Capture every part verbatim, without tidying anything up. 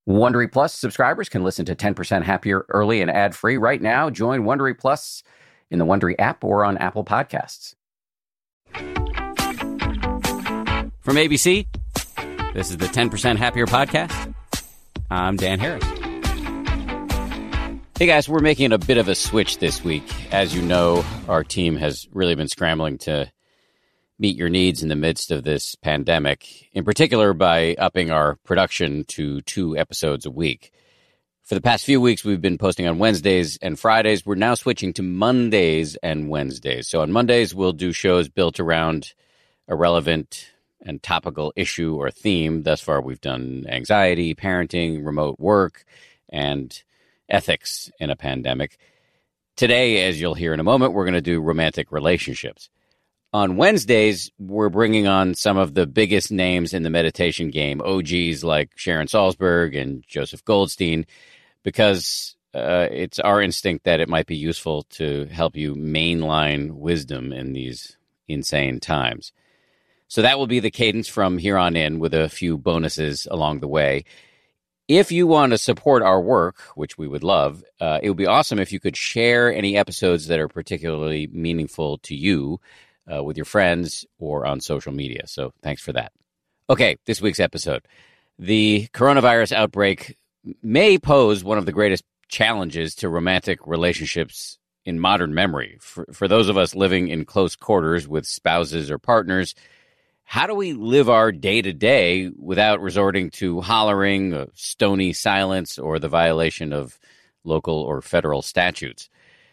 Wondery Plus subscribers can listen to ten percent Happier early and ad-free right now. Join Wondery Plus in the Wondery app or on Apple Podcasts. From A B C, this is the ten percent Happier podcast. I'm Dan Harris. Hey guys, we're making a bit of a switch this week. As you know, our team has really been scrambling to meet your needs in the midst of this pandemic, in particular by upping our production to two episodes a week. For the past few weeks, we've been posting on Wednesdays and Fridays. We're now switching to Mondays and Wednesdays. So on Mondays, we'll do shows built around a relevant and topical issue or theme. Thus far, we've done anxiety, parenting, remote work, and ethics in a pandemic. Today, as you'll hear in a moment, we're going to do romantic relationships. On Wednesdays, we're bringing on some of the biggest names in the meditation game, O Gs like Sharon Salzberg and Joseph Goldstein, because uh, it's our instinct that it might be useful to help you mainline wisdom in these insane times. So that will be the cadence from here on in, with a few bonuses along the way. If you want to support our work, which we would love, uh, it would be awesome if you could share any episodes that are particularly meaningful to you Uh, with your friends or on social media. So thanks for that. Okay, this week's episode. The coronavirus outbreak may pose one of the greatest challenges to romantic relationships in modern memory. For, for those of us living in close quarters with spouses or partners, how do we live our day-to-day without resorting to hollering, uh, stony silence, or the violation of local or federal statutes?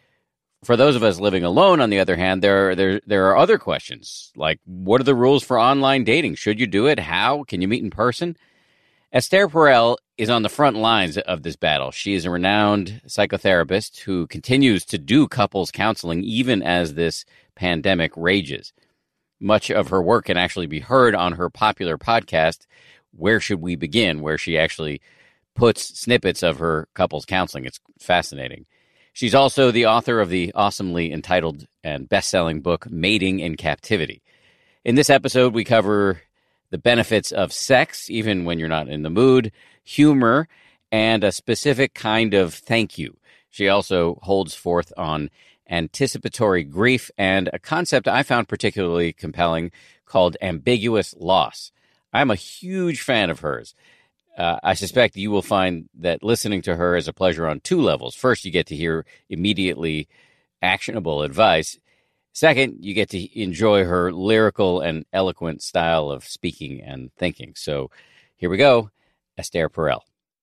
For those of us living alone, on the other hand, there, there, there are other questions, like what are the rules for online dating? Should you do it? How? Can you meet in person? Esther Perel is on the front lines of this battle. She is a renowned psychotherapist who continues to do couples counseling even as this pandemic rages. Much of her work can actually be heard on her popular podcast, Where Should We Begin?, where she actually puts snippets of her couples counseling. It's fascinating. She's also the author of the awesomely entitled and best-selling book, Mating in Captivity. In this episode, we cover the benefits of sex, even when you're not in the mood, humor, and a specific kind of thank you. She also holds forth on anticipatory grief and a concept I found particularly compelling called ambiguous loss. I'm a huge fan of hers. Uh, I suspect you will find that listening to her is a pleasure on two levels. First, you get to hear immediately actionable advice. Second, you get to enjoy her lyrical and eloquent style of speaking and thinking. So here we go, Esther Perel.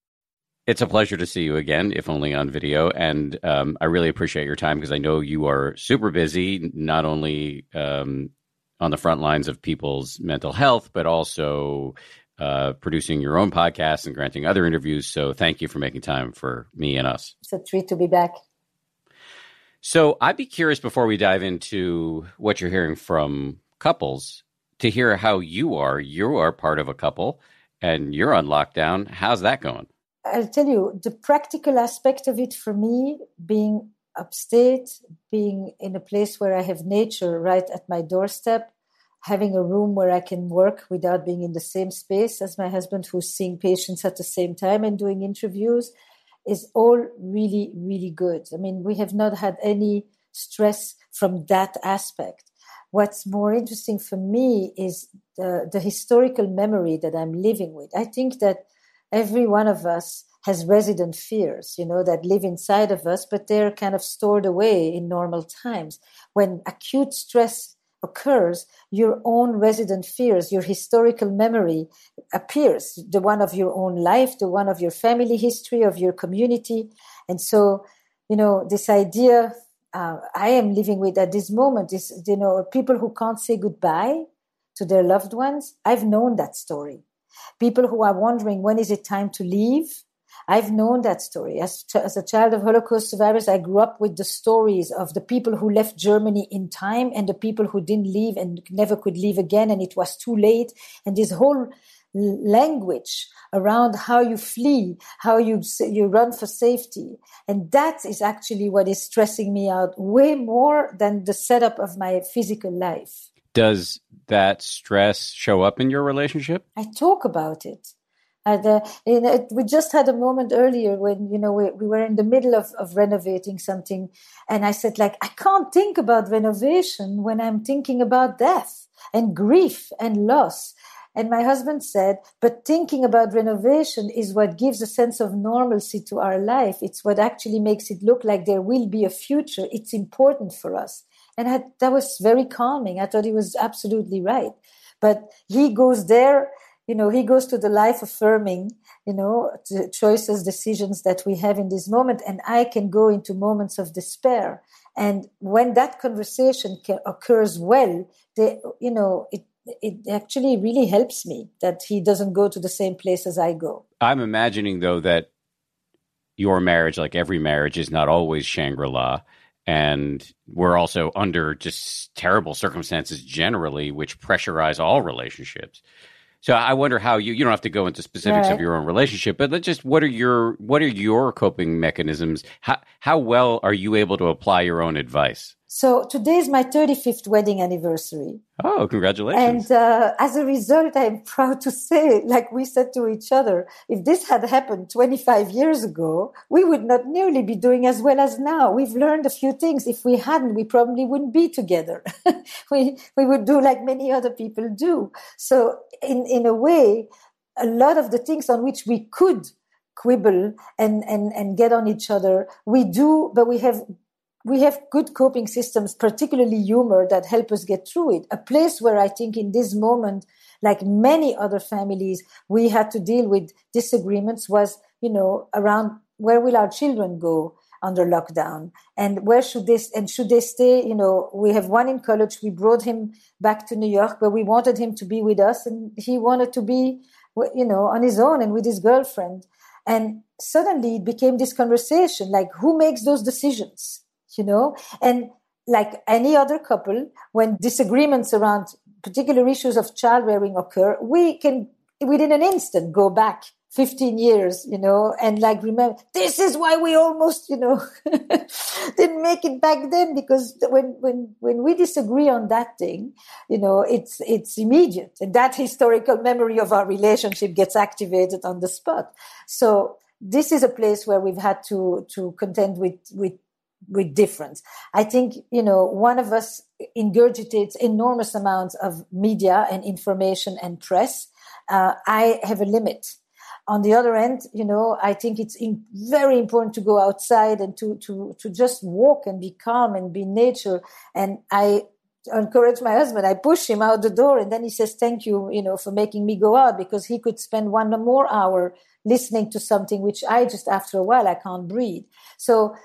It's a pleasure to see you again, if only on video. And um, I really appreciate your time because I know you are super busy, not only um, on the front lines of people's mental health, but also Uh, producing your own podcast and granting other interviews. So thank you for making time for me and us. It's a treat to be back. So I'd be curious, before we dive into what you're hearing from couples, to hear how you are. You are part of a couple and you're on lockdown. How's that going? I'll tell you, the practical aspect of it for me, being upstate, being in a place where I have nature right at my doorstep, having a room where I can work without being in the same space as my husband, who's seeing patients at the same time and doing interviews, is all really, really good. I mean, we have not had any stress from that aspect. What's more interesting for me is the, the historical memory that I'm living with. I think that every one of us has resident fears, you know, that live inside of us, but they're kind of stored away in normal times. When acute stress occurs, your own resident fears, your historical memory appears, the one of your own life, the one of your family history, of your community. And so, you know, this idea uh, I am living with at this moment is, you know, people who can't say goodbye to their loved ones. I've known that story. People who are wondering, when is it time to leave? I've known that story. As, as a child of Holocaust survivors, I grew up with the stories of the people who left Germany in time and the people who didn't leave and never could leave again, and it was too late. And this whole language around how you flee, how you you run for safety. And that is actually what is stressing me out way more than the setup of my physical life. Does that stress show up in your relationship? I talk about it. And, uh, you know, it, we just had a moment earlier when, you know, we, we were in the middle of, of renovating something. And I said, like, I can't think about renovation when I'm thinking about death and grief and loss. And my husband said, but thinking about renovation is what gives a sense of normalcy to our life. It's what actually makes it look like there will be a future. It's important for us. And I, that was very calming. I thought he was absolutely right. But he goes there. You know, he goes to the life-affirming, you know, the choices, decisions that we have in this moment, and I can go into moments of despair. And when that conversation can, occurs well, they, you know, it it actually really helps me that he doesn't go to the same place as I go. I'm imagining, though, that your marriage, like every marriage, is not always Shangri-La. And we're also under just terrible circumstances generally, which pressurize all relationships. So I wonder how you, you don't have to go into specifics right. of your own relationship, but let's just, what are your, what are your coping mechanisms? How, how well are you able to apply your own advice? So today is my thirty-fifth wedding anniversary. Oh, congratulations. And uh, as a result, I'm proud to say, like we said to each other, if this had happened twenty-five years ago, we would not nearly be doing as well as now. We've learned a few things. If we hadn't, we probably wouldn't be together. we we would do like many other people do. So in, in a way, a lot of the things on which we could quibble and, and, and get on each other, we do, but we have We have good coping systems, particularly humor, that help us get through it. A place where I think in this moment, like many other families, we had to deal with disagreements was, you know, around where will our children go under lockdown and where should they, and should they stay? You know, we have one in college. We brought him back to New York, but we wanted him to be with us and he wanted to be, you know, on his own and with his girlfriend. And suddenly it became this conversation, like who makes those decisions? You know, and like any other couple, when disagreements around particular issues of child rearing occur, we can, within an instant, go back fifteen years, you know, and like remember, this is why we almost, you know, didn't make it back then, because when, when, when we disagree on that thing, you know, it's, it's immediate. And that historical memory of our relationship gets activated on the spot. So this is a place where we've had to, to contend with, with, with difference. I think, you know, one of us ingurgitates enormous amounts of media and information and press. Uh, I have a limit. On the other end, you know, I think it's in, very important to go outside and to, to, to just walk and be calm and be nature. And I encourage my husband. I push him out the door and then he says, thank you, you know, for making me go out, because he could spend one more hour listening to something which I just, after a while, I can't breathe. So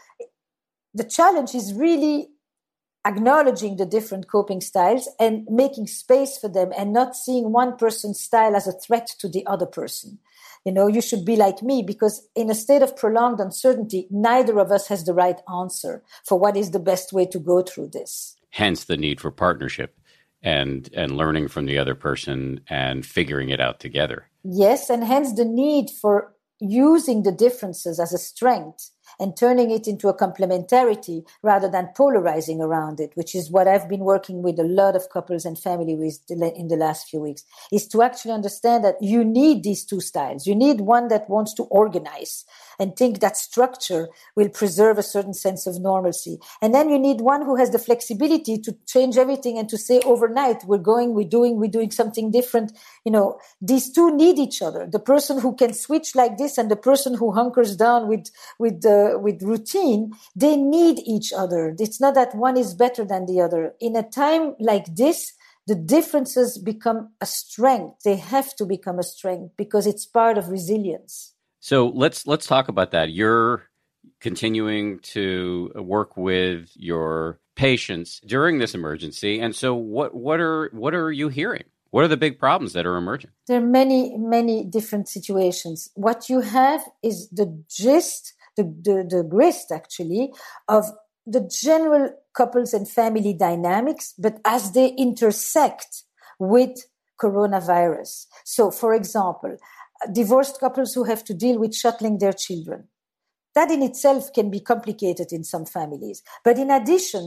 the challenge is really acknowledging the different coping styles and making space for them and not seeing one person's style as a threat to the other person. You know, you should be like me, because in a state of prolonged uncertainty, neither of us has the right answer for what is the best way to go through this. Hence the need for partnership and, and learning from the other person and figuring it out together. Yes, and hence the need for using the differences as a strength and turning it into a complementarity rather than polarizing around it, which is what I've been working with a lot of couples and family with in the last few weeks, is to actually understand that you need these two styles. You need one that wants to organize and think that structure will preserve a certain sense of normalcy. And then you need one who has the flexibility to change everything and to say overnight, we're going, we're doing, we're doing something different. You know, these two need each other. The person who can switch like this and the person who hunkers down with, with, uh, with routine, they need each other. It's not that one is better than the other. In a time like this, the differences become a strength. They have to become a strength because it's part of resilience. So let's let's talk about that. You're continuing to work with your patients during this emergency, and so what what are what are you hearing? What are the big problems that are emerging? There are many many different situations. What you have is the gist, the the, the grist actually of the general couples and family dynamics, but as they intersect with coronavirus. So, for example, divorced couples who have to deal with shuttling their children. That in itself can be complicated in some families. But in addition,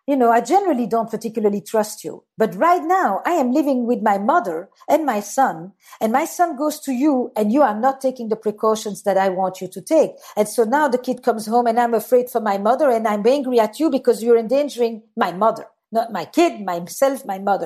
you know, I generally don't particularly trust you. But right now, I am living with my mother and my son, and my son goes to you, and you are not taking the precautions that I want you to take. And so now the kid comes home, and I'm afraid for my mother, and I'm angry at you because you're endangering my mother, not my kid, myself, my mother.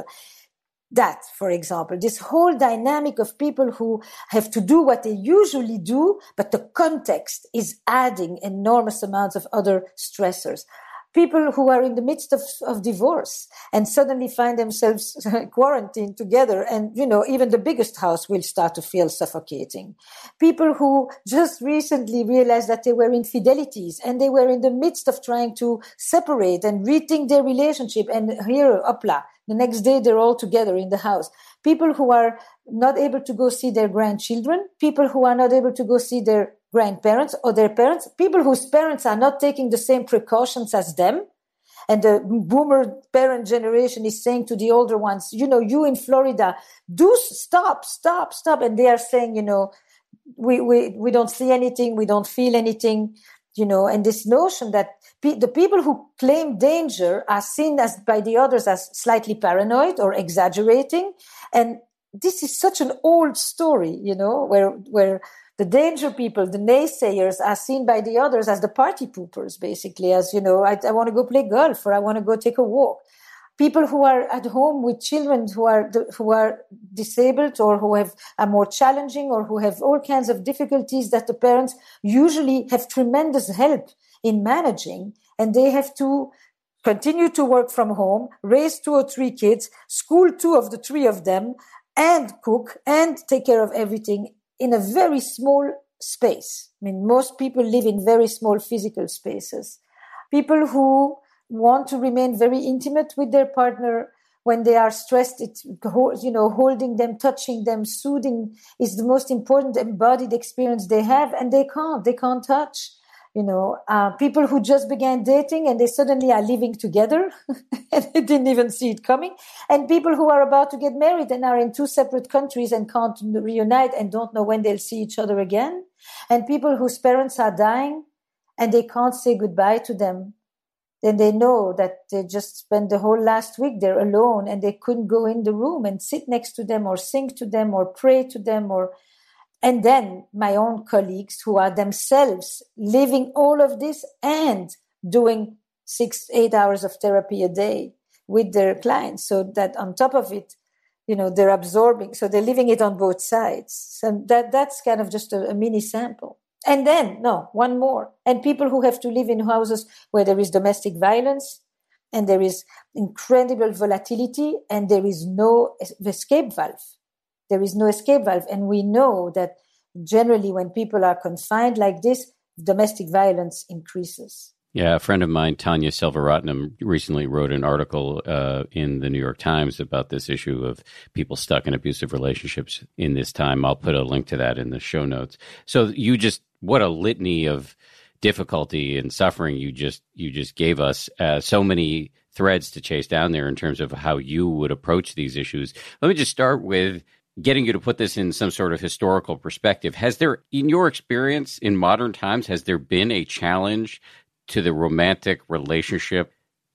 That, for example, this whole dynamic of people who have to do what they usually do, but the context is adding enormous amounts of other stressors. People who are in the midst of, of divorce and suddenly find themselves quarantined together, and, you know, even the biggest house will start to feel suffocating. People who just recently realized that they were infidelities and they were in the midst of trying to separate and rethink their relationship, and here, opla, the next day they're all together in the house. People who are not able to go see their grandchildren, people who are not able to go see their grandparents or their parents, people whose parents are not taking the same precautions as them. And the boomer parent generation is saying to the older ones, you know, you in Florida, do stop, stop, stop. And they are saying, you know, we, we, we don't see anything, we don't feel anything, you know, and this notion that pe- the people who claim danger are seen as by the others as slightly paranoid or exaggerating. And this is such an old story, you know, where, where, the danger people, the naysayers, are seen by the others as the party poopers, basically, as, you know, I, I want to go play golf or I want to go take a walk. People who are at home with children who are who are disabled or who have are more challenging or who have all kinds of difficulties that the parents usually have tremendous help in managing, and they have to continue to work from home, raise two or three kids, school two of the three of them, and cook and take care of everything in a very small space. I mean, most people live in very small physical spaces. People who want to remain very intimate with their partner when they are stressed, it's, you know, holding them, touching them, soothing is the most important embodied experience they have, and they can't, they can't touch. You know, uh, people who just began dating and they suddenly are living together and they didn't even see it coming. And people who are about to get married and are in two separate countries and can't reunite and don't know when they'll see each other again. And people whose parents are dying and they can't say goodbye to them. Then they know that they just spent the whole last week there alone and they couldn't go in the room and sit next to them or sing to them or pray to them or... And then my own colleagues who are themselves living all of this and doing six, eight hours of therapy a day with their clients. So that on top of it, you know, they're absorbing. So they're living it on both sides. So that, that's kind of just a, a mini sample. And then, no, one more. And people who have to live in houses where there is domestic violence and there is incredible volatility and there is no escape valve. There is no escape valve. And we know that generally when people are confined like this, domestic violence increases. Yeah, a friend of mine, Tanya Selvaratnam, recently wrote an article uh, in the New York Times about this issue of people stuck in abusive relationships in this time. I'll put a link to that in the show notes. So you just, what a litany of difficulty and suffering you just you just gave us. Uh, so many threads to chase down there in terms of how you would approach these issues. Let me just start with getting you to put this in some sort of historical perspective. Has there, in your experience in modern times, has there been a challenge to the romantic relationship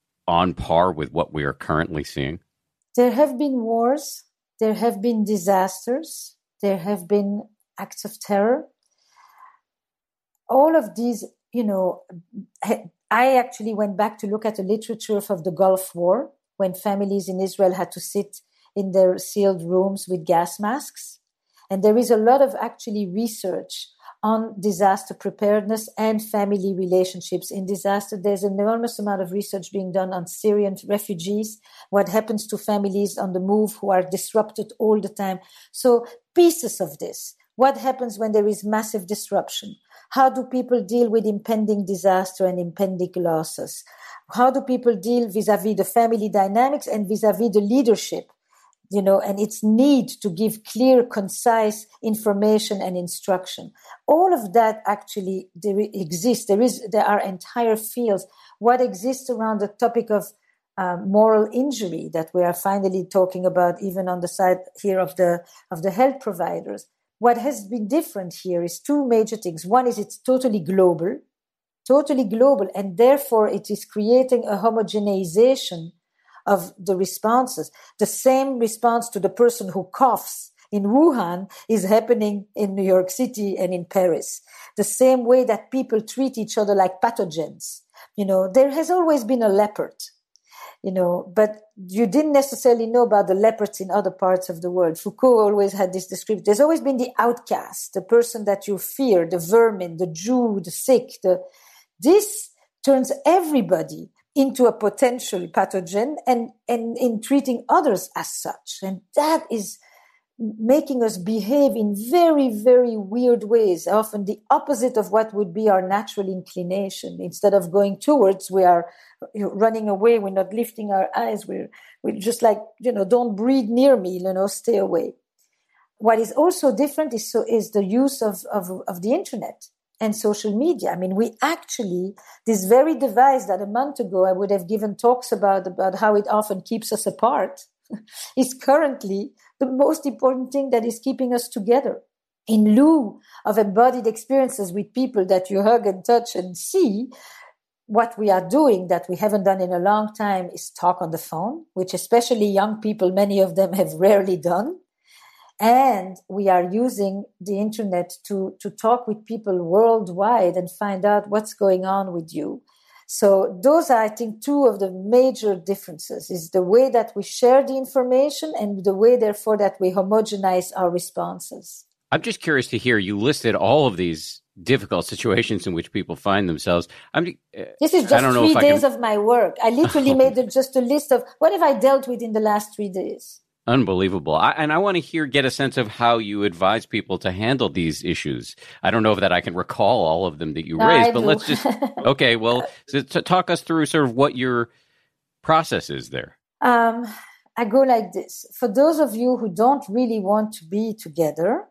on par with what we are currently seeing? There have been wars. There have been disasters. There have been acts of terror. All of these, you know, I actually went back to look at the literature of the Gulf War when families in Israel had to sit in their sealed rooms with gas masks. And there is a lot of actually research on disaster preparedness and family relationships in disaster. There's an enormous amount of research being done on Syrian refugees, what happens to families on the move who are disrupted all the time. So pieces of this. What happens when there is massive disruption? How do people deal with impending disaster and impending losses? How do people deal vis-a-vis the family dynamics and vis-a-vis the leadership? You know, and its need to give clear, concise information and instruction. All of that actually there exists. There is, there are entire fields. What exists around the topic of uh, moral injury that we are finally talking about, even on the side here of the of the health providers. What has been different here is two major things. One is it's totally global, totally global, and therefore it is creating a homogenization of the responses. The same response to the person who coughs in Wuhan is happening in New York City and in Paris. The same way that people treat each other like pathogens. You know, there has always been a leopard, you know, but you didn't necessarily know about the leopards in other parts of the world. Foucault always had this description. There's always been the outcast, the person that you fear, the vermin, the Jew, the sick. The... This turns everybody into a potential pathogen and, and in treating others as such. And that is making us behave in very, very weird ways, often the opposite of what would be our natural inclination. Instead of going towards, we are running away, we're not lifting our eyes, we're, we're just like, you know, don't breathe near me, you know, stay away. What is also different is, so, is the use of, of, of the internet and social media. I mean, we actually, this very device that a month ago I would have given talks about, about how it often keeps us apart, is currently the most important thing that is keeping us together. In lieu of embodied experiences with people that you hug and touch and see, what we are doing that we haven't done in a long time is talk on the phone, which especially young people, many of them have rarely done. And we are using the internet to, to talk with people worldwide and find out what's going on with you. So those are, I think, two of the major differences, is the way that we share the information and the way, therefore, that we homogenize our responses. I'm just curious to hear, you listed all of these difficult situations in which people find themselves. I'm, uh, this is just three days can... of my work. I literally made a, just a list of what have I dealt with in the last three days. Unbelievable. I, and I want to hear, get a sense of how you advise people to handle these issues. I don't know if that I can recall all of them that you no, raised, I but do. let's just, okay, well, so to talk us through sort of what your process is there. Um, I go like this. For those of you who don't really want to be together,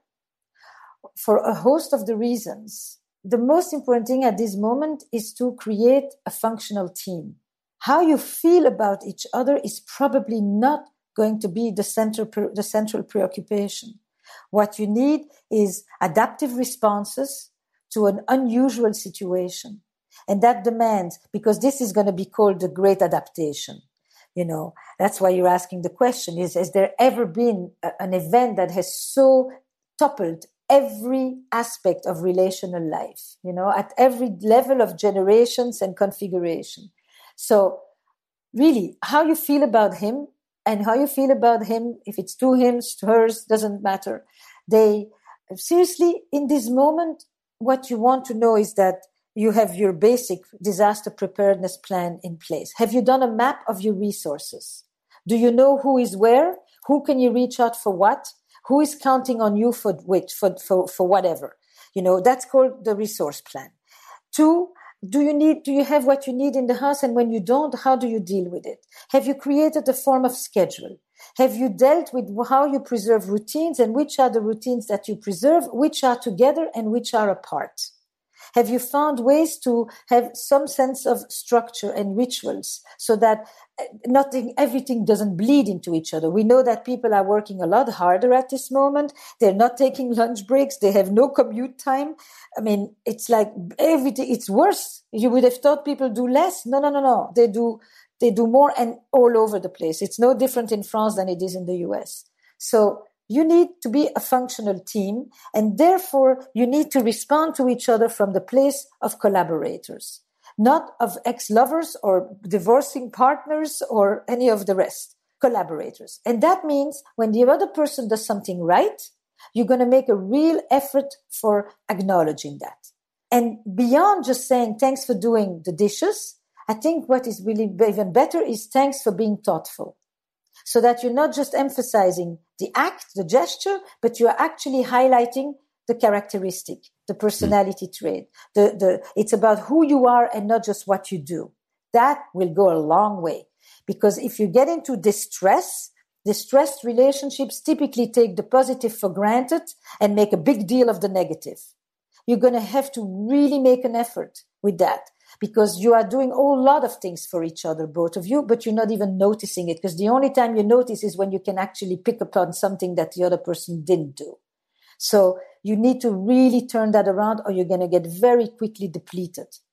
for a host of the reasons, the most important thing at this moment is to create a functional team. How you feel about each other is probably not going to be the center, the central preoccupation. What you need is adaptive responses to an unusual situation. And that demands, because this is going to be called the great adaptation. You know, that's why you're asking the question is, has there ever been a, an event that has so toppled every aspect of relational life, you know, at every level of generations and configuration? So really, how you feel about him and how you feel about him, if it's two hims, hers, doesn't matter. They, seriously, in this moment, what you want to know is that you have your basic disaster preparedness plan in place. Have you done a map of your resources? Do you know who is where? Who can you reach out for what? Who is counting on you for which, for, for, for whatever? You know, that's called the resource plan. Two, do you need, do you have what you need in the house? And when you don't, how do you deal with it? Have you created a form of schedule? Have you dealt with how you preserve routines and which are the routines that you preserve, which are together and which are apart? Have you found ways to have some sense of structure and rituals so that nothing, everything doesn't bleed into each other? We know that people are working a lot harder at this moment. They're not taking lunch breaks. They have no commute time. I mean, it's like everything, it's worse. You would have thought people do less. No, no, no, no. They do, they do more and all over the place. It's no different in France than it is in the U S. So you need to be a functional team, and therefore you need to respond to each other from the place of collaborators, not of ex-lovers or divorcing partners or any of the rest, collaborators. And that means when the other person does something right, you're going to make a real effort for acknowledging that. And beyond just saying thanks for doing the dishes, I think what is really even better is thanks for being thoughtful. So that you're not just emphasizing the act, the gesture, but you're actually highlighting the characteristic, the personality mm. trait. The, the, it's about who you are and not just what you do. That will go a long way. Because if you get into distress, distressed relationships typically take the positive for granted and make a big deal of the negative. You're going to have to really make an effort with that. Because you are doing a whole lot of things for each other, both of you, but you're not even noticing it. Because the only time you notice is when you can actually pick up on something that the other person didn't do. So you need to really turn that around or you're going to get very quickly depleted.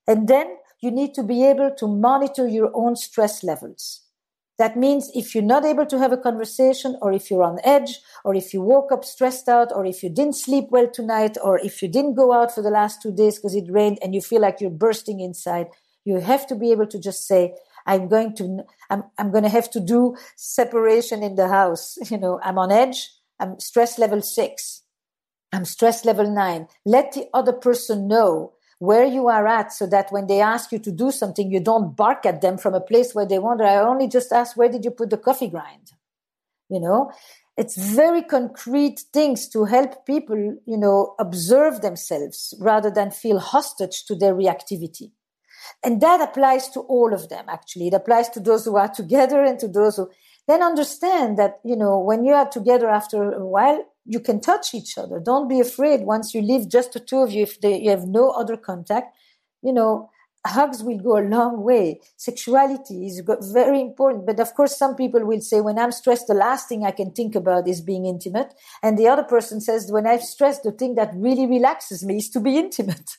And then you need to be able to monitor your own stress levels. That means if you're not able to have a conversation, or if you're on edge, or if you woke up stressed out, or if you didn't sleep well tonight, or if you didn't go out for the last two days because it rained and you feel like you're bursting inside, you have to be able to just say, I'm going to, I'm, I'm going to have to do separation in the house. You know, I'm on edge. I'm stress level six. I'm stress level nine. Let the other person know where you are at, so that when they ask you to do something, you don't bark at them from a place where they wonder, I only just asked, where did you put the coffee grind? You know, it's very concrete things to help people, you know, observe themselves rather than feel hostage to their reactivity. And that applies to all of them, actually. It applies to those who are together and to those who then understand that, you know, when you are together after a while, you can touch each other. Don't be afraid once you leave just the two of you, if they, you have no other contact, you know, hugs will go a long way. Sexuality is very important. But of course, some people will say, when I'm stressed, the last thing I can think about is being intimate. And the other person says, when I'm stressed, the thing that really relaxes me is to be intimate.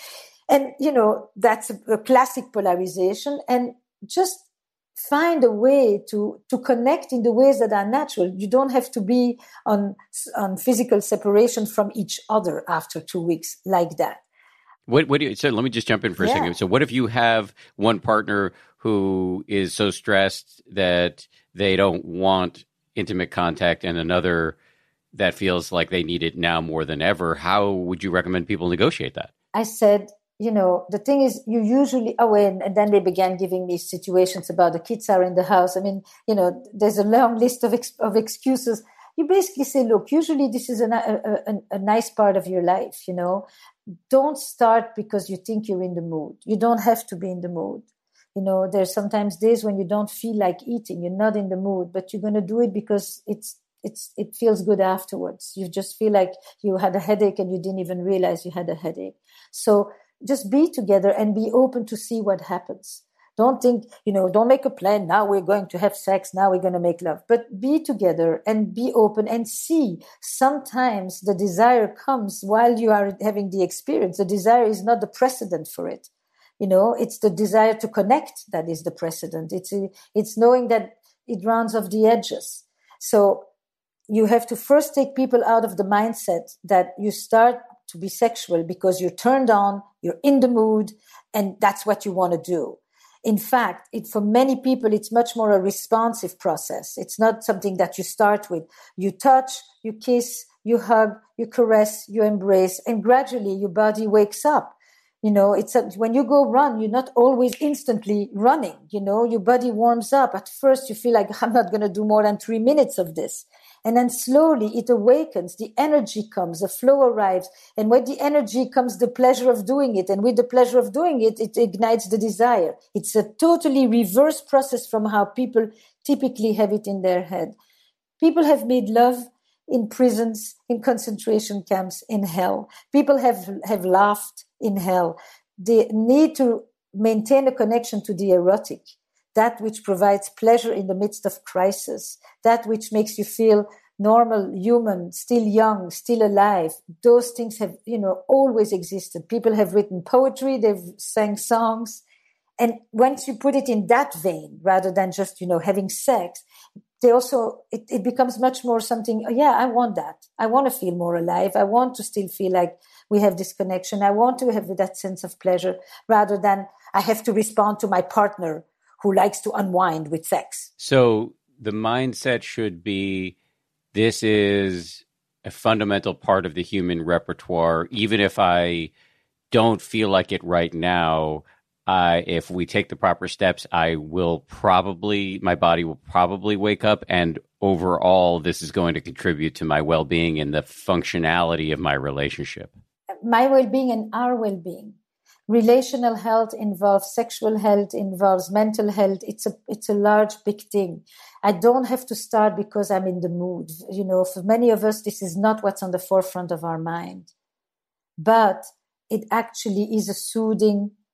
And, you know, that's a, a classic polarization. And just find a way to, to connect in the ways that are natural. You don't have to be on, on physical separation from each other after two weeks like that. What, what do you, so let me just jump in for a yeah. second. So what if you have one partner who is so stressed that they don't want intimate contact, and another that feels like they need it now more than ever? How would you recommend people negotiate that? I said, you know, the thing is, you usually, oh, and, and then they began giving me situations about the kids are in the house. I mean, you know, there's a long list of ex- of excuses. You basically say, look, usually this is a, a, a, a nice part of your life, you know. Don't start because you think you're in the mood. You don't have to be in the mood. You know, there's sometimes days when you don't feel like eating. You're not in the mood, but you're going to do it because it's it's it feels good afterwards. You just feel like you had a headache and you didn't even realize you had a headache. So just be together and be open to see what happens. Don't think, you know, don't make a plan. Now we're going to have sex. Now we're going to make love. But be together and be open and see. Sometimes the desire comes while you are having the experience. The desire is not the precedent for it. You know, it's the desire to connect that is the precedent. It's, it's knowing that it rounds off the edges. So you have to first take people out of the mindset that you start to be sexual because you're turned on, you're in the mood, and that's what you want to do. In fact, it, for many people, it's much more a responsive process. It's not something that you start with. You touch, you kiss, you hug, you caress, you embrace, and gradually your body wakes up. You know, it's a, when you go run, you're not always instantly running. You know, your body warms up. At first, you feel like, I'm not going to do more than three minutes of this. And then slowly it awakens, the energy comes, the flow arrives. And with the energy comes the pleasure of doing it. And with the pleasure of doing it, it ignites the desire. It's a totally reverse process from how people typically have it in their head. People have made love in prisons, in concentration camps, in hell. People have, have laughed in hell. They need to maintain a connection to the erotic. That which provides pleasure in the midst of crisis, that which makes you feel normal, human, still young, still alive. Those things have, you know, always existed. People have written poetry, they've sang songs. And once you put it in that vein, rather than just, you know, having sex, they also, it, it becomes much more something, oh, yeah, I want that. I want to feel more alive. I want to still feel like we have this connection. I want to have that sense of pleasure, rather than I have to respond to my partner who likes to unwind with sex. So the mindset should be, this is a fundamental part of the human repertoire. Even if I don't feel like it right now, uh, if we take the proper steps, I will probably, my body will probably wake up. And overall, this is going to contribute to my well-being and the functionality of my relationship. My well-being and our well-being. Relational health involves sexual health, involves mental health. It's a it's a large, big thing. I don't have to start because I'm in the mood. You know, for many of us, this is not what's on the forefront of our mind. But it actually is a soothing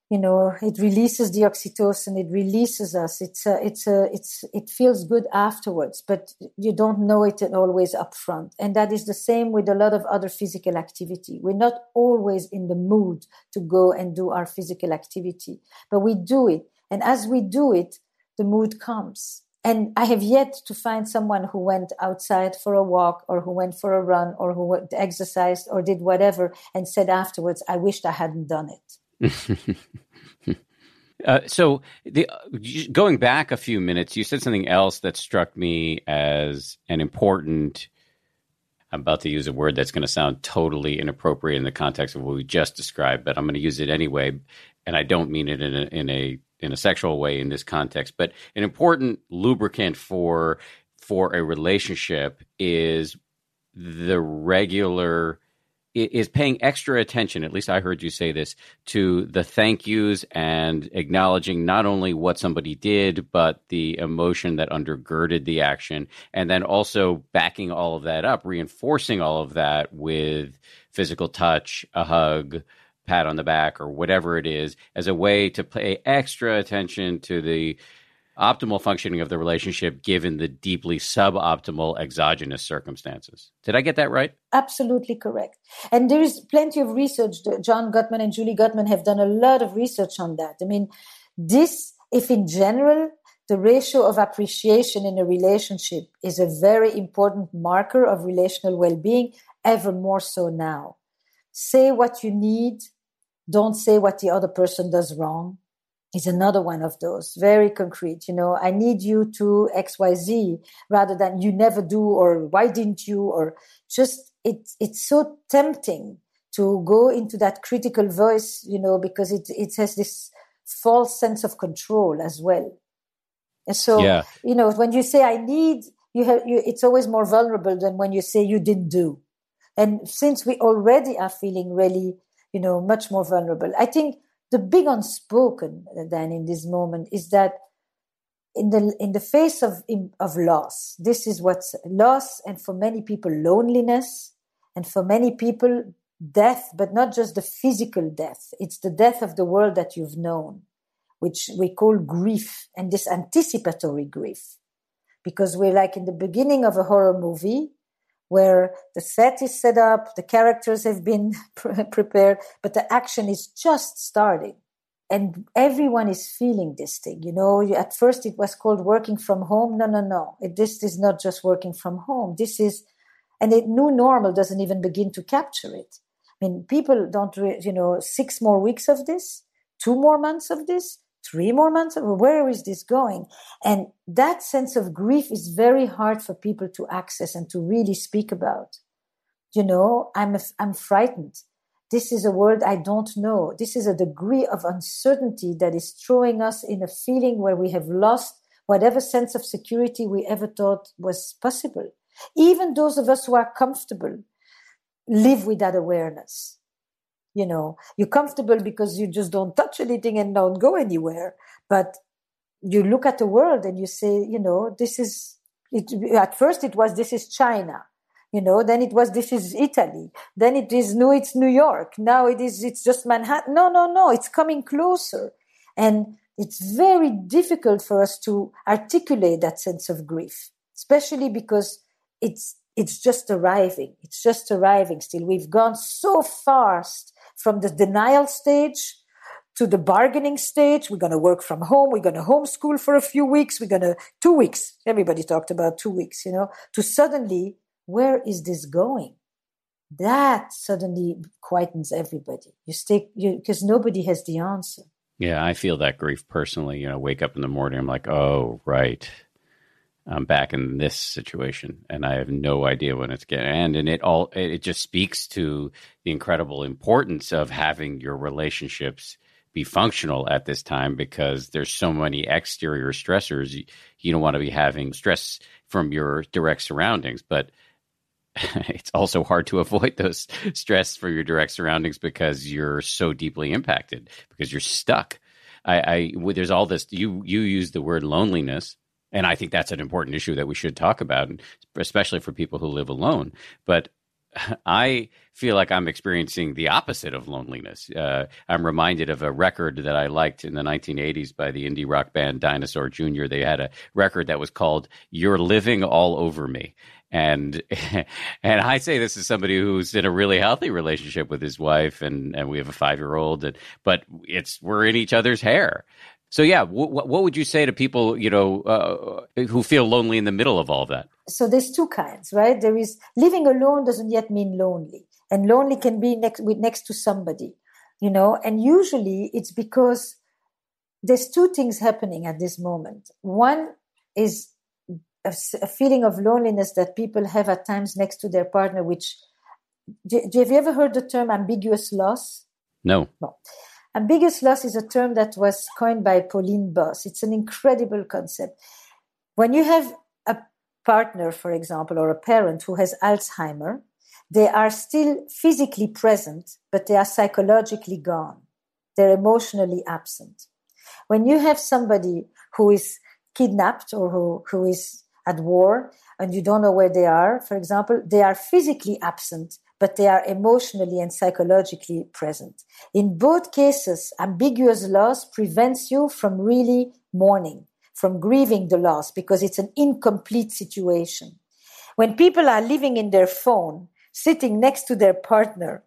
You know, it releases the oxytocin, it releases us. It's a, it's a, it's, it feels good afterwards, but you don't know it always up front. And that is the same with a lot of other physical activity. We're not always in the mood to go and do our physical activity, but we do it. And as we do it, the mood comes. And I have yet to find someone who went outside for a walk or who went for a run or who exercised or did whatever and said afterwards, I wished I hadn't done it. uh, so the, going back a few minutes, you said something else that struck me as an important, I'm about to use a word that's going to sound totally inappropriate in the context of what we just described, but I'm going to use it anyway. And I don't mean it in a, in a, in a sexual way in this context, but an important lubricant for, for a relationship is the regular is paying extra attention, at least I heard you say this, to the thank yous and acknowledging not only what somebody did, but the emotion that undergirded the action. And then also backing all of that up, reinforcing all of that with physical touch, a hug, pat on the back, or whatever it is, as a way to pay extra attention to the optimal functioning of the relationship given the deeply suboptimal exogenous circumstances. Did I get that right? Absolutely correct. And there is plenty of research. John Gottman and Julie Gottman have done a lot of research on that. I mean, this, if in general, the ratio of appreciation in a relationship is a very important marker of relational well-being, ever more so now. Say what you need. Don't say what the other person does wrong. Is another one of those, very concrete. You know, I need you to X Y Z rather than you never do or why didn't you, or just it, it's so tempting to go into that critical voice, you know, because it, it has this false sense of control as well. And so, yeah. you know, when you say I need, you have, you, it's always more vulnerable than when you say you didn't do. And since we already are feeling really, you know, much more vulnerable, I think the big unspoken then in this moment is that in the in the face of of loss, this is what's loss, and for many people loneliness, and for many people death, but not just the physical death. It's the death of the world that you've known, which we call grief, and this anticipatory grief, because we're like in the beginning of a horror movie, where the set is set up, the characters have been pre- prepared, but the action is just starting. And everyone is feeling this thing. You know, at first it was called working from home. No, no, no. It, this is not just working from home. This is, and the new normal doesn't even begin to capture it. I mean, people don't, re- you know, six more weeks of this, two more months of this, three more months of, where is this going? And that sense of grief is very hard for people to access and to really speak about. You know, I'm, I'm frightened. This is a world I don't know. This is a degree of uncertainty that is throwing us in a feeling where we have lost whatever sense of security we ever thought was possible. Even those of us who are comfortable live with that awareness. You know, you're comfortable because you just don't touch anything and don't go anywhere. But you look at the world and you say, you know, this is, it, at first it was, this is China. You know, then it was, this is Italy. Then it is, no, it's New York. Now it is, it's just Manhattan. No, no, no, it's coming closer. And it's very difficult for us to articulate that sense of grief, especially because it's, it's just arriving. It's just arriving still. We've gone so fast from the denial stage to the bargaining stage. We're going to work from home. We're going to homeschool for a few weeks. We're going to, two weeks. Everybody talked about two weeks, you know, to suddenly, where is this going? That suddenly quietens everybody. You stay, you, because nobody has the answer. Yeah, I feel that grief personally. You know, wake up in the morning, I'm like, oh, right. I'm back in this situation, and I have no idea when it's going to end. And it all it just speaks to the incredible importance of having your relationships be functional at this time, because there's so many exterior stressors. You, you don't want to be having stress from your direct surroundings, but it's also hard to avoid those stress for your direct surroundings because you're so deeply impacted, because you're stuck. I, I there's all this. You you use the word loneliness. And I think that's an important issue that we should talk about, especially for people who live alone. But I feel like I'm experiencing the opposite of loneliness. Uh, I'm reminded of a record that I liked in the nineteen eighties by the indie rock band Dinosaur Junior They had a record that was called "You're Living All Over Me." And and I say this as somebody who's in a really healthy relationship with his wife, and, and we have a five-year-old, and, but it's we're in each other's hair. So, yeah, w- what would you say to people, you know, uh, who feel lonely in the middle of all that? So there's two kinds, right? There is living alone doesn't yet mean lonely. And lonely can be next, with, next to somebody, you know. And usually it's because there's two things happening at this moment. One is a, a feeling of loneliness that people have at times next to their partner, which, do, do, have you ever heard the term ambiguous loss? No. No. Ambiguous loss is a term that was coined by Pauline Boss. It's an incredible concept. When you have a partner, for example, or a parent who has Alzheimer, they are still physically present, but they are psychologically gone. They're emotionally absent. When you have somebody who is kidnapped or who, who is at war and you don't know where they are, for example, they are physically absent, but they are emotionally and psychologically present. In both cases, ambiguous loss prevents you from really mourning, from grieving the loss, because it's an incomplete situation. When people are living in their phone, sitting next to their partner,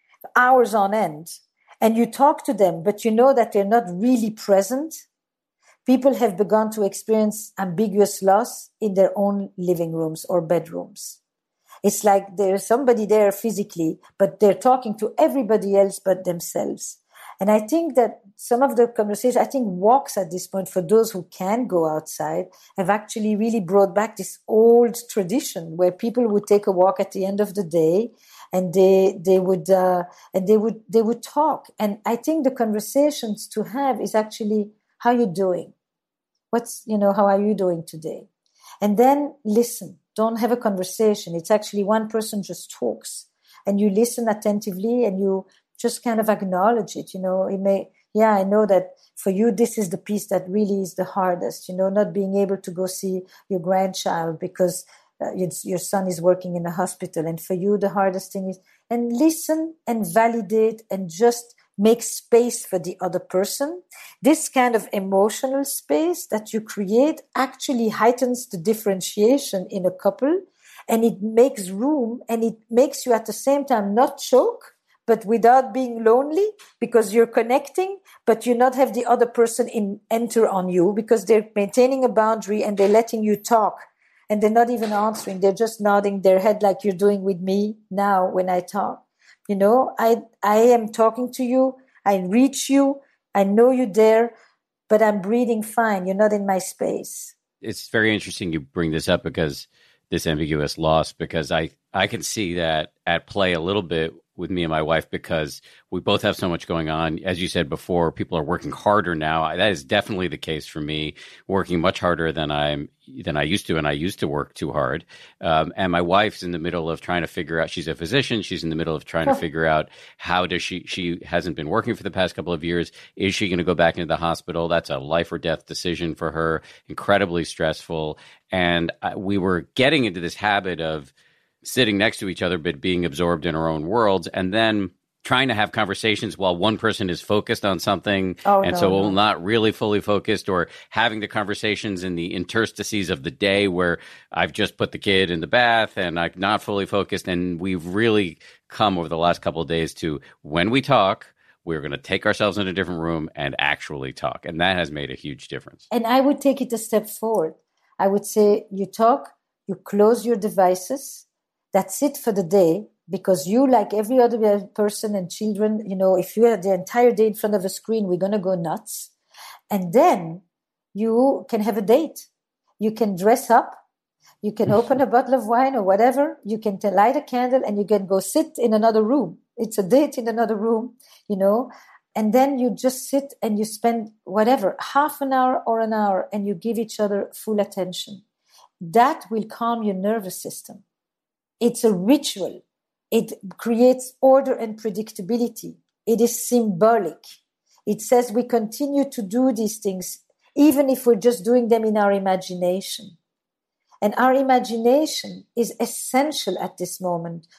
hours on end, and you talk to them, but you know that they're not really present, people have begun to experience ambiguous loss in their own living rooms or bedrooms. It's like there's somebody there physically, but they're talking to everybody else but themselves. And I think that some of the conversations, I think walks at this point, for those who can go outside, have actually really brought back this old tradition where people would take a walk at the end of the day and they they would uh, and they would they would talk. And I think the conversations to have is actually, how you doing? What's, you know, how are you doing today? And then listen. Don't have a conversation. It's actually one person just talks and you listen attentively and you just kind of acknowledge it. You know, it may, yeah, I know that for you, this is the piece that really is the hardest, you know, not being able to go see your grandchild because uh, your son is working in a hospital. And for you, the hardest thing is, and listen and validate and just make space for the other person. This kind of emotional space that you create actually heightens the differentiation in a couple, and it makes room, and it makes you at the same time not choke, but without being lonely, because you're connecting, but you not have the other person in enter on you because they're maintaining a boundary and they're letting you talk and they're not even answering. They're just nodding their head like you're doing with me now when I talk. You know, I I am talking to you, I reach you, I know you're there, but I'm breathing fine. You're not in my space. It's very interesting you bring this up, because this ambiguous loss, because I, I can see that at play a little bit with me and my wife, because we both have so much going on. As you said before, people are working harder now. That is definitely the case for me, working much harder than I'm than I used to, and I used to work too hard. Um, and my wife's in the middle of trying to figure out, she's a physician, she's in the middle of trying to figure out how does she, she hasn't been working for the past couple of years. Is she going to go back into the hospital? That's a life or death decision for her, incredibly stressful. And I, we were getting into this habit of sitting next to each other, but being absorbed in our own worlds, and then trying to have conversations while one person is focused on something, oh, and no, so no. not really fully focused, or having the conversations in the interstices of the day where I've just put the kid in the bath and I'm not fully focused. And we've really come over the last couple of days to, when we talk, we're going to take ourselves in a different room and actually talk. And that has made a huge difference. And I would take it a step forward. I would say you talk, you close your devices. That's it for the day, because you, like every other person and children, you know, if you are the entire day in front of a screen, we're going to go nuts. And then you can have a date. You can dress up. You can open a bottle of wine or whatever. You can t- light a candle and you can go sit in another room. It's a date in another room, you know. And then you just sit and you spend whatever, half an hour or an hour, and you give each other full attention. That will calm your nervous system. It's a ritual. It creates order and predictability. It is symbolic. It says we continue to do these things, even if we're just doing them in our imagination. And our imagination is essential at this moment.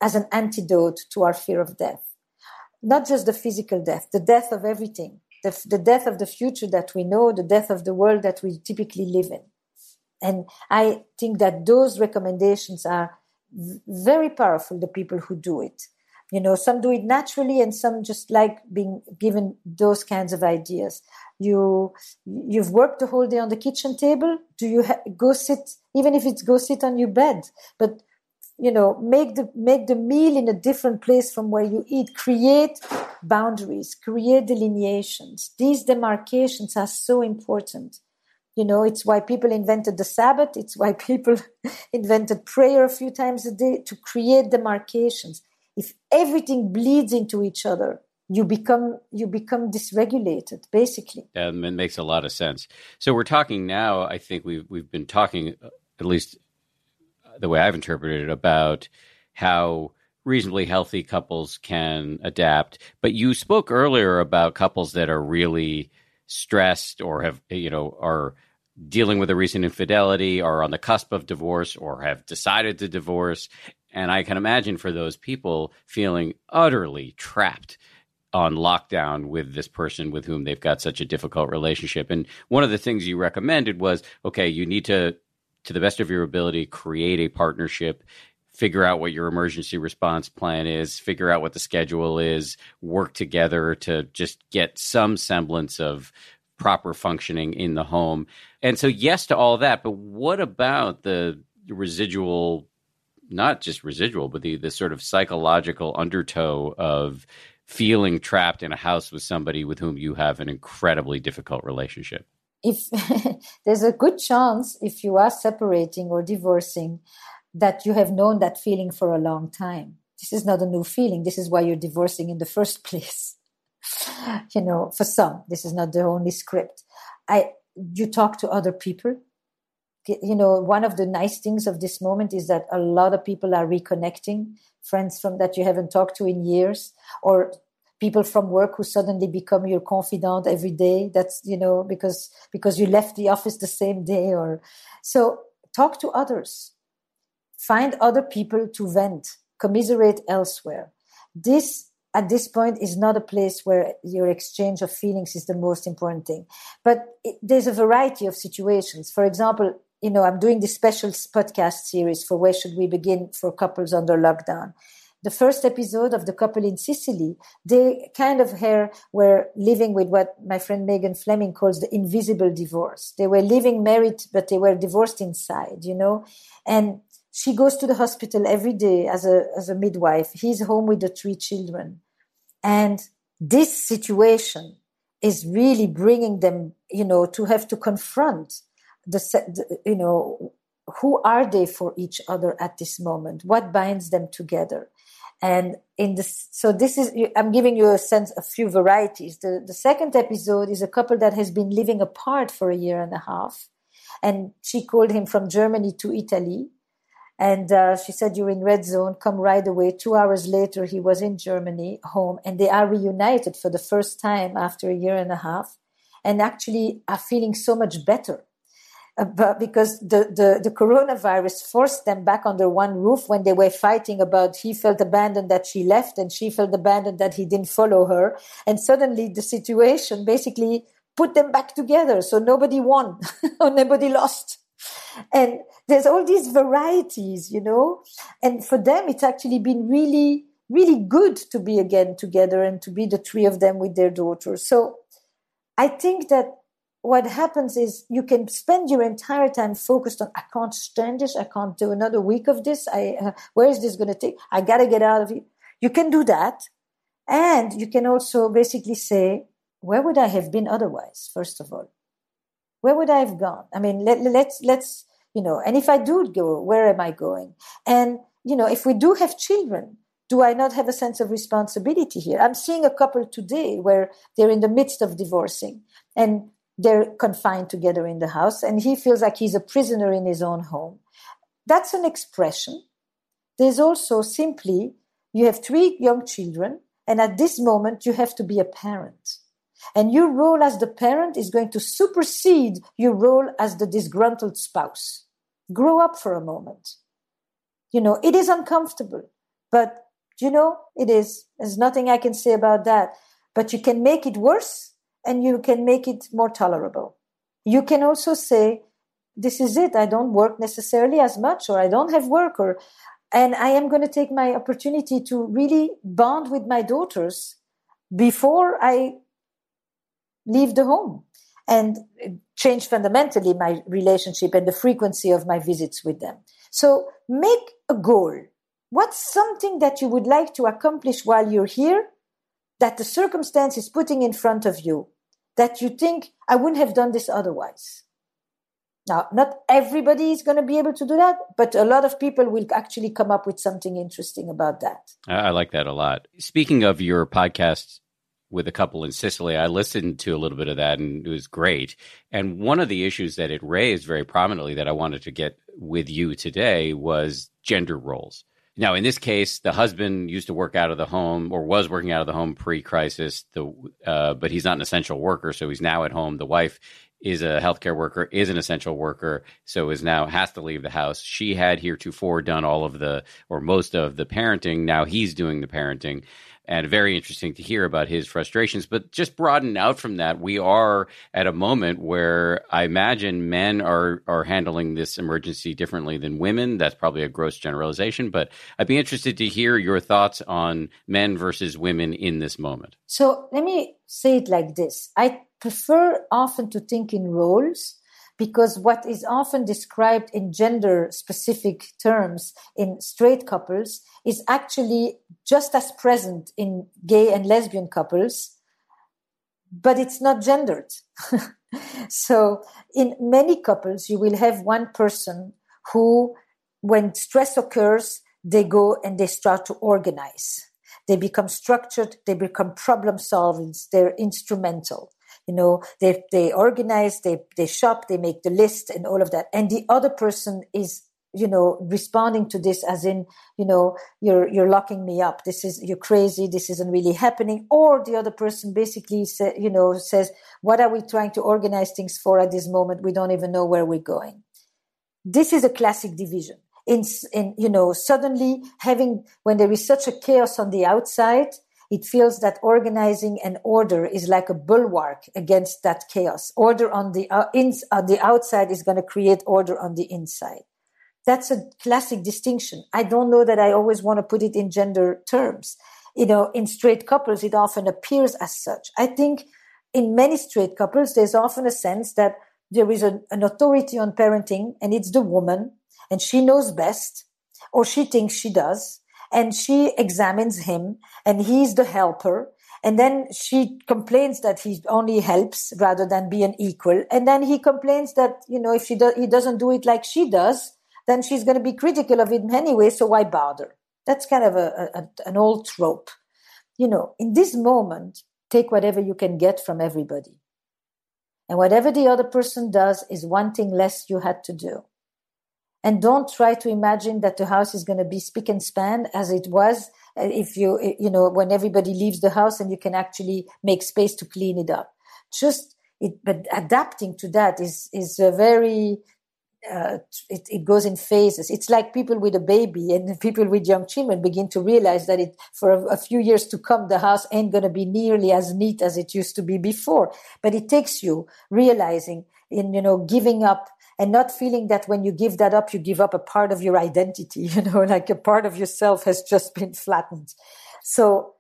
as an antidote to our fear of death. Not just the physical death, the death of everything, the, the death of the future that we know, the death of the world that we typically live in. And I think that those recommendations are v- very powerful, the people who do it. You know, some do it naturally and some just like being given those kinds of ideas. You, you've worked the whole day on the kitchen table. Do you ha- go sit, even if it's go sit on your bed, but you know, make the make the meal in a different place from where you eat. Create boundaries, create delineations. These demarcations are so important. You know, it's why people invented the Sabbath. It's why people invented prayer a few times a day, to create demarcations. If everything bleeds into each other, you become you become dysregulated, basically. Um, it makes a lot of sense. So we're talking now, I think we've we've been talking, at least the way I've interpreted it, about how reasonably healthy couples can adapt. But you spoke earlier about couples that are really stressed or have, you know, are dealing with a recent infidelity, are on the cusp of divorce, or have decided to divorce. And I can imagine for those people feeling utterly trapped on lockdown with this person with whom they've got such a difficult relationship. And one of the things you recommended was, okay, you need to, to the best of your ability, create a partnership, figure out what your emergency response plan is, figure out what the schedule is, work together to just get some semblance of proper functioning in the home. And so yes to all that, but what about the residual, not just residual, but the, the sort of psychological undertow of feeling trapped in a house with somebody with whom you have an incredibly difficult relationship? If there's a good chance, if you are separating or divorcing, that you have known that feeling for a long time. This is not a new feeling. This is why you're divorcing in the first place. You know, for some, this is not the only script. I, you talk to other people. You know, one of the nice things of this moment is that a lot of people are reconnecting, friends from that you haven't talked to in years, or people from work who suddenly become your confidant every day. That's, you know, because, because you left the office the same day. Or so talk to others, find other people to vent, commiserate elsewhere. This, at this point, is not a place where your exchange of feelings is the most important thing. But it, there's a variety of situations. For example, you know, I'm doing this special podcast series for Where Should We Begin for couples under lockdown. The first episode of the couple in Sicily, they kind of here were living with what my friend Megan Fleming calls the invisible divorce. They were living married, but they were divorced inside, you know. And she goes to the hospital every day as a as a midwife. He's home with the three children. And this situation is really bringing them, you know, to have to confront the, the you know, who are they for each other at this moment? What binds them together? And in this, so this is, I'm giving you a sense, a few varieties. The, the second episode is a couple that has been living apart for a year and a half. And she called him from Germany to Italy. And uh, she said, you're in red zone, come right away. Two hours later, he was in Germany, home, and they are reunited for the first time after a year and a half, and actually are feeling so much better. Uh, but because the, the, the coronavirus forced them back under one roof when they were fighting about he felt abandoned that she left and she felt abandoned that he didn't follow her. And suddenly the situation basically put them back together. So nobody won or nobody lost. And there's all these varieties, you know, and for them, it's actually been really, really good to be again together and to be the three of them with their daughters. So I think that what happens is you can spend your entire time focused on, I can't stand this. I can't do another week of this. I, uh, where is this going to take? I got to get out of it. You can do that. And you can also basically say, where would I have been otherwise? First of all, where would I have gone? I mean, let, let's, let's, you know, and if I do go, where am I going? And, you know, if we do have children, do I not have a sense of responsibility here? I'm seeing a couple today where they're in the midst of divorcing and they're confined together in the house, and he feels like he's a prisoner in his own home. That's an expression. There's also simply, you have three young children, and at this moment, you have to be a parent. And your role as the parent is going to supersede your role as the disgruntled spouse. Grow up for a moment. You know, it is uncomfortable, But, you know, it is. There's nothing I can say about that. But you can make it worse and you can make it more tolerable. You can also say, this is it. I don't work necessarily as much, or I don't have work, or and I am going to take my opportunity to really bond with my daughters before I leave the home and change fundamentally my relationship and the frequency of my visits with them. So make a goal. What's something that you would like to accomplish while you're here that the circumstance is putting in front of you that you think, I wouldn't have done this otherwise? Now, not everybody is going to be able to do that, but a lot of people will actually come up with something interesting about that. I like that a lot. Speaking of your podcast with a couple in Sicily, I listened to a little bit of that and it was great. And one of the issues that it raised very prominently that I wanted to get with you today was gender roles. Now, in this case, the husband used to work out of the home or was working out of the home pre-crisis, the, uh, but he's not an essential worker, so he's now at home. The wife is a healthcare worker, is an essential worker, so is now has to leave the house. She had heretofore done all of the, or most of the parenting. Now he's doing the parenting. And very interesting to hear about his frustrations. But just broaden out from that, we are at a moment where I imagine men are are handling this emergency differently than women. That's probably a gross generalization, but I'd be interested to hear your thoughts on men versus women in this moment. So let me say it like this. I prefer often to think in roles, because what is often described in gender-specific terms in straight couples is actually just as present in gay and lesbian couples, but it's not gendered. So in many couples, you will have one person who, when stress occurs, they go and they start to organize. They become structured, they become problem solvers, they're instrumental. You know, they they organize, they they shop, they make the list and all of that. And the other person is, you know, responding to this as in, you know, you're you're locking me up. This is, you're crazy. This isn't really happening. Or the other person basically, say, you know, says, what are we trying to organize things for at this moment? We don't even know where we're going. This is a classic division. In, in you know, suddenly having, when there is such a chaos on the outside, it feels that organizing and order is like a bulwark against that chaos. Order on the uh, ins, on the outside is going to create order on the inside. That's a classic distinction. I don't know that I always want to put it in gender terms. You know, in straight couples, it often appears as such. I think in many straight couples, there's often a sense that there is a, an authority on parenting, and it's the woman, and she knows best, or she thinks she does. And she examines him, and he's the helper. And then she complains that he only helps rather than be an equal. And then he complains that, you know, if she do, he doesn't do it like she does, then she's going to be critical of him anyway, so why bother? That's kind of a, a, an old trope. You know, in this moment, take whatever you can get from everybody. And whatever the other person does is one thing less you had to do. And don't try to imagine that the house is going to be spick and span as it was if you, you know, when everybody leaves the house and you can actually make space to clean it up. Just, it, but adapting to that is, is a very, uh, it, it goes in phases. It's like people with a baby and people with young children begin to realize that it, for a, a few years to come, the house ain't going to be nearly as neat as it used to be before. But it takes you realizing in, you know, giving up, and not feeling that when you give that up, you give up a part of your identity, you know, like a part of yourself has just been flattened. So,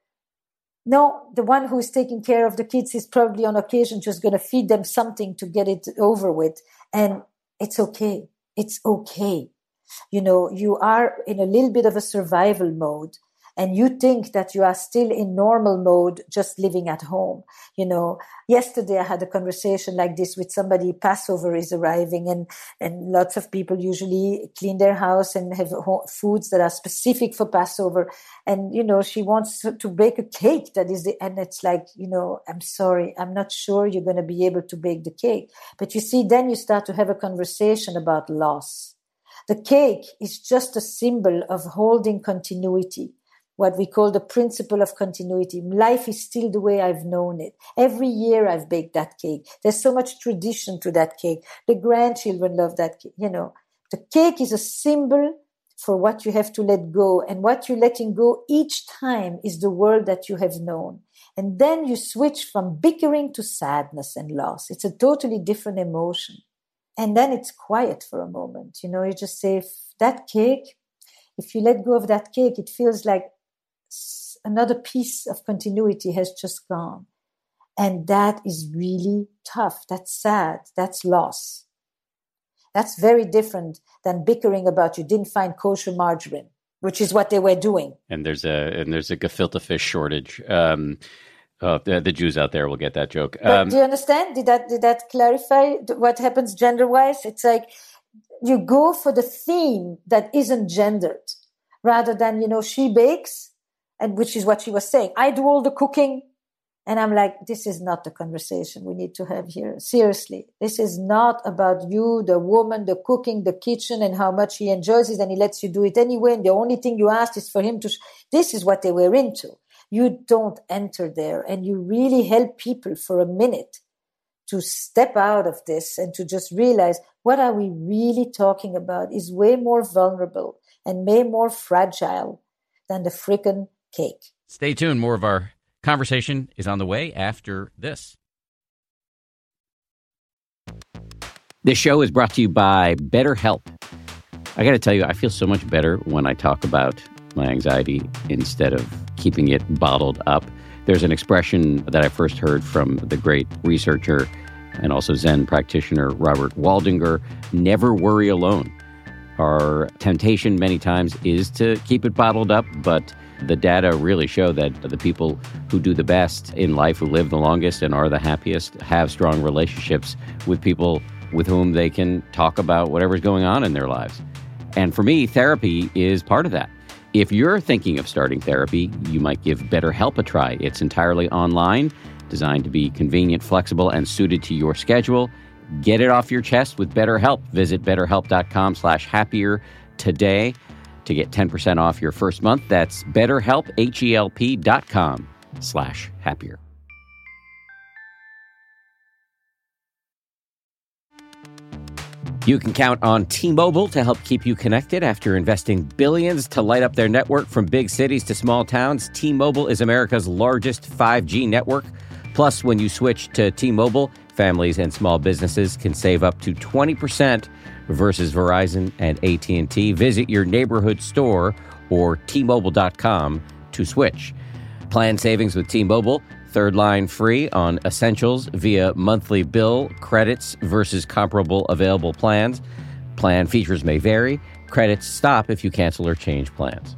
no, the one who is taking care of the kids is probably on occasion just going to feed them something to get it over with. And it's okay. It's okay. You know, you are in a little bit of a survival mode. And you think that you are still in normal mode, just living at home. You know, yesterday I had a conversation like this with somebody. Passover is arriving, and, and lots of people usually clean their house and have ho- foods that are specific for Passover. And, you know, she wants to bake a cake that is the, and it's like, you know, I'm sorry, I'm not sure you're going to be able to bake the cake. But you see, then you start to have a conversation about loss. The cake is just a symbol of holding continuity. What we call the principle of continuity. Life is still the way I've known it. Every year I've baked that cake. There's so much tradition to that cake. The grandchildren love that cake. You know, the cake is a symbol for what you have to let go. And what you're letting go each time is the world that you have known. And then you switch from bickering to sadness and loss. It's a totally different emotion. And then it's quiet for a moment. You know, you just say, that cake, if you let go of that cake, it feels like another piece of continuity has just gone. And that is really tough. That's sad. That's loss. That's very different than bickering about you didn't find kosher margarine, which is what they were doing. And there's a and there's a gefilte fish shortage. Um, oh, the, the Jews out there will get that joke. Um, but do you understand? Did that did that clarify what happens gender-wise? It's like you go for the theme that isn't gendered, rather than, you know, she bakes, and which is what she was saying. I do all the cooking. And I'm like, this is not the conversation we need to have here. Seriously, this is not about you, the woman, the cooking, the kitchen, and how much he enjoys it, and he lets you do it anyway. And the only thing you asked is for him to. Sh- this is what they were into. You don't enter there, and you really help people for a minute to step out of this and to just realize what are we really talking about is way more vulnerable and way more fragile than the frickin' cake. Stay tuned. More of our conversation is on the way after this. This show is brought to you by BetterHelp. I got to tell you, I feel so much better when I talk about my anxiety instead of keeping it bottled up. There's an expression that I first heard from the great researcher and also Zen practitioner Robert Waldinger: never worry alone. Our temptation many times is to keep it bottled up, but the data really show that the people who do the best in life, who live the longest and are the happiest, have strong relationships with people with whom they can talk about whatever's going on in their lives. And for me, therapy is part of that. If you're thinking of starting therapy, you might give BetterHelp a try. It's entirely online, designed to be convenient, flexible, and suited to your schedule. Get it off your chest with BetterHelp. Visit betterhelp.com slash happier today to get ten percent off your first month. That's BetterHelp, H-E-L-P dot com slash happier. You can count on T-Mobile to help keep you connected. After investing billions to light up their network from big cities to small towns, T-Mobile is America's largest five G network. Plus, when you switch to T-Mobile, families and small businesses can save up to twenty percent versus Verizon and A T and T. Visit your neighborhood store or T Mobile dot com to switch. Plan savings with T-Mobile. Third line free on essentials via monthly bill credits versus comparable available plans. Plan features may vary. Credits stop if you cancel or change plans.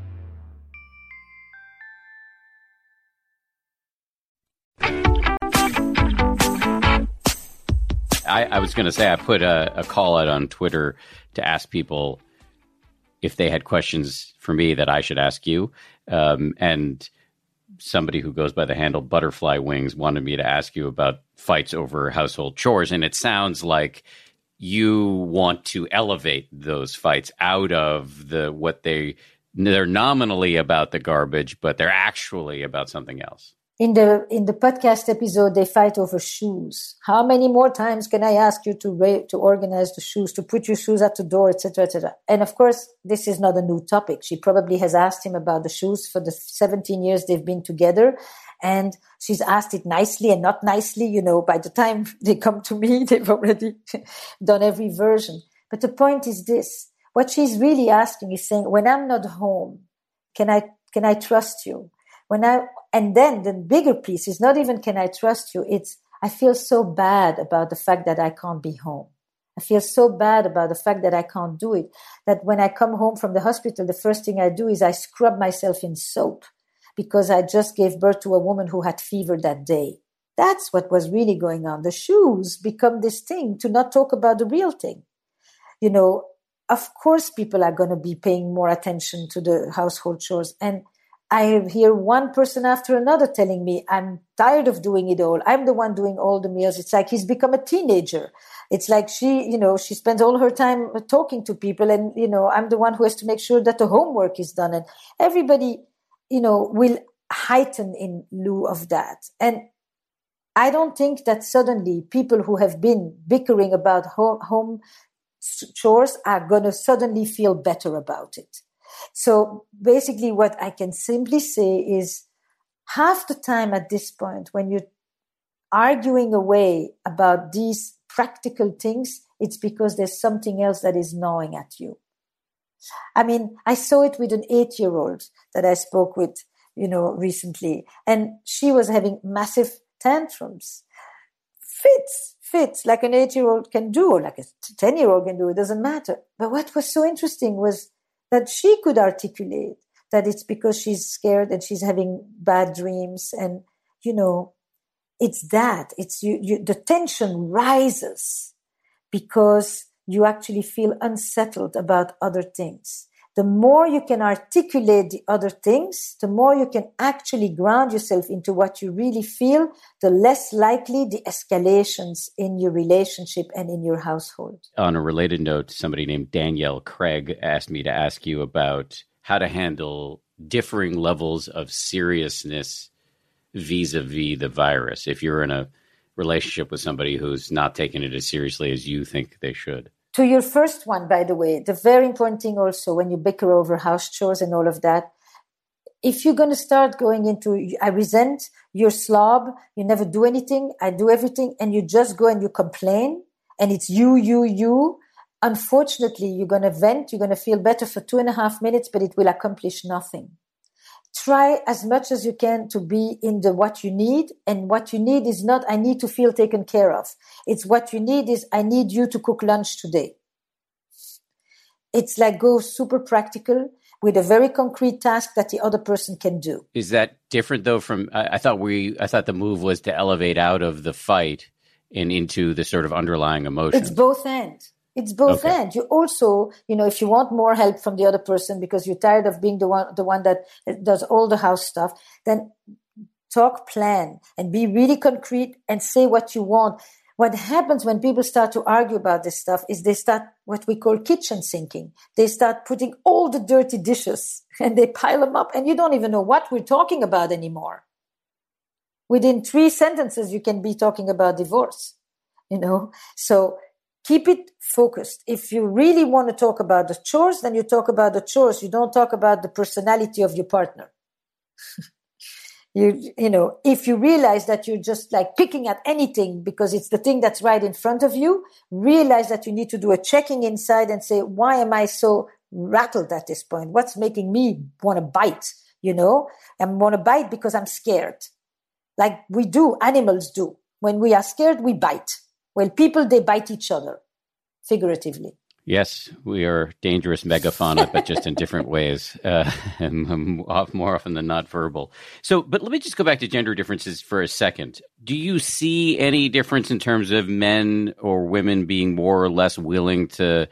I, I was going to say I put a, a call out on Twitter to ask people if they had questions for me that I should ask you. Um, and somebody who goes by the handle Butterfly Wings wanted me to ask you about fights over household chores. And it sounds like you want to elevate those fights out of the what they they're nominally about the garbage, but they're actually about something else. In the in the podcast episode, they fight over shoes. How many more times can I ask you to ra- to organize the shoes, to put your shoes at the door, et cetera, et cetera? And of course, this is not a new topic. She probably has asked him about the shoes for the seventeen years they've been together. And she's asked it nicely and not nicely. You know, by the time they come to me, they've already done every version. But the point is this. What she's really asking is saying, when I'm not home, can I can I trust you? When I And then the bigger piece is not even can I trust you, it's I feel so bad about the fact that I can't be home. I feel so bad about the fact that I can't do it, that when I come home from the hospital, the first thing I do is I scrub myself in soap because I just gave birth to a woman who had fever that day. That's what was really going on. The shoes become this thing to not talk about the real thing. You know, of course people are going to be paying more attention to the household chores. And I hear one person after another telling me, I'm tired of doing it all. I'm the one doing all the meals. It's like he's become a teenager. It's like she, you know, she spends all her time talking to people and, you know, I'm the one who has to make sure that the homework is done. And everybody, you know, will heighten in lieu of that. And I don't think that suddenly people who have been bickering about home, home chores are going to suddenly feel better about it. So basically what I can simply say is half the time at this point, when you're arguing away about these practical things, it's because there's something else that is gnawing at you. I mean, I saw it with an eight-year-old that I spoke with, you know, recently, and she was having massive tantrums. Fits, fits, like an eight-year-old can do, or like a ten-year-old can do, it doesn't matter. But what was so interesting was that she could articulate that it's because she's scared and she's having bad dreams. And, you know, it's that. It's you, you, the tension rises because you actually feel unsettled about other things. The more you can articulate the other things, the more you can actually ground yourself into what you really feel, the less likely the escalations in your relationship and in your household. On a related note, somebody named Danielle Craig asked me to ask you about how to handle differing levels of seriousness vis-a-vis the virus. If you're in a relationship with somebody who's not taking it as seriously as you think they should. To your first one, by the way, the very important thing also when you bicker over house chores and all of that, if you're going to start going into, I resent, you're slob, you never do anything, I do everything, and you just go and you complain, and it's you, you, you, unfortunately, you're going to vent, you're going to feel better for two and a half minutes, but it will accomplish nothing. Try as much as you can to be in the what you need. And what you need is not, I need to feel taken care of. It's what you need is, I need you to cook lunch today. It's like go super practical with a very concrete task that the other person can do. Is that different though from, I, I thought we, I thought the move was to elevate out of the fight and into the sort of underlying emotion. It's both ends. It's both okay. ends. You also, you know, if you want more help from the other person because you're tired of being the one, the one that does all the house stuff, then talk, plan, and be really concrete and say what you want. What happens when people start to argue about this stuff is they start what we call kitchen sinking. They start putting all the dirty dishes and they pile them up and you don't even know what we're talking about anymore. Within three sentences, you can be talking about divorce, you know, so keep it focused. If you really want to talk about the chores, then you talk about the chores. You don't talk about the personality of your partner. you, you know, if you realize that you're just like picking at anything because it's the thing that's right in front of you, realize that you need to do a checking inside and say, why am I so rattled at this point? What's making me want to bite? You know, I want to bite because I'm scared. Like we do, animals do. When we are scared, we bite. Well, people, they bite each other, figuratively. Yes, we are dangerous megafauna, but just in different ways, uh, and um, more often than not verbal. So, but let me just go back to gender differences for a second. Do you see any difference in terms of men or women being more or less willing to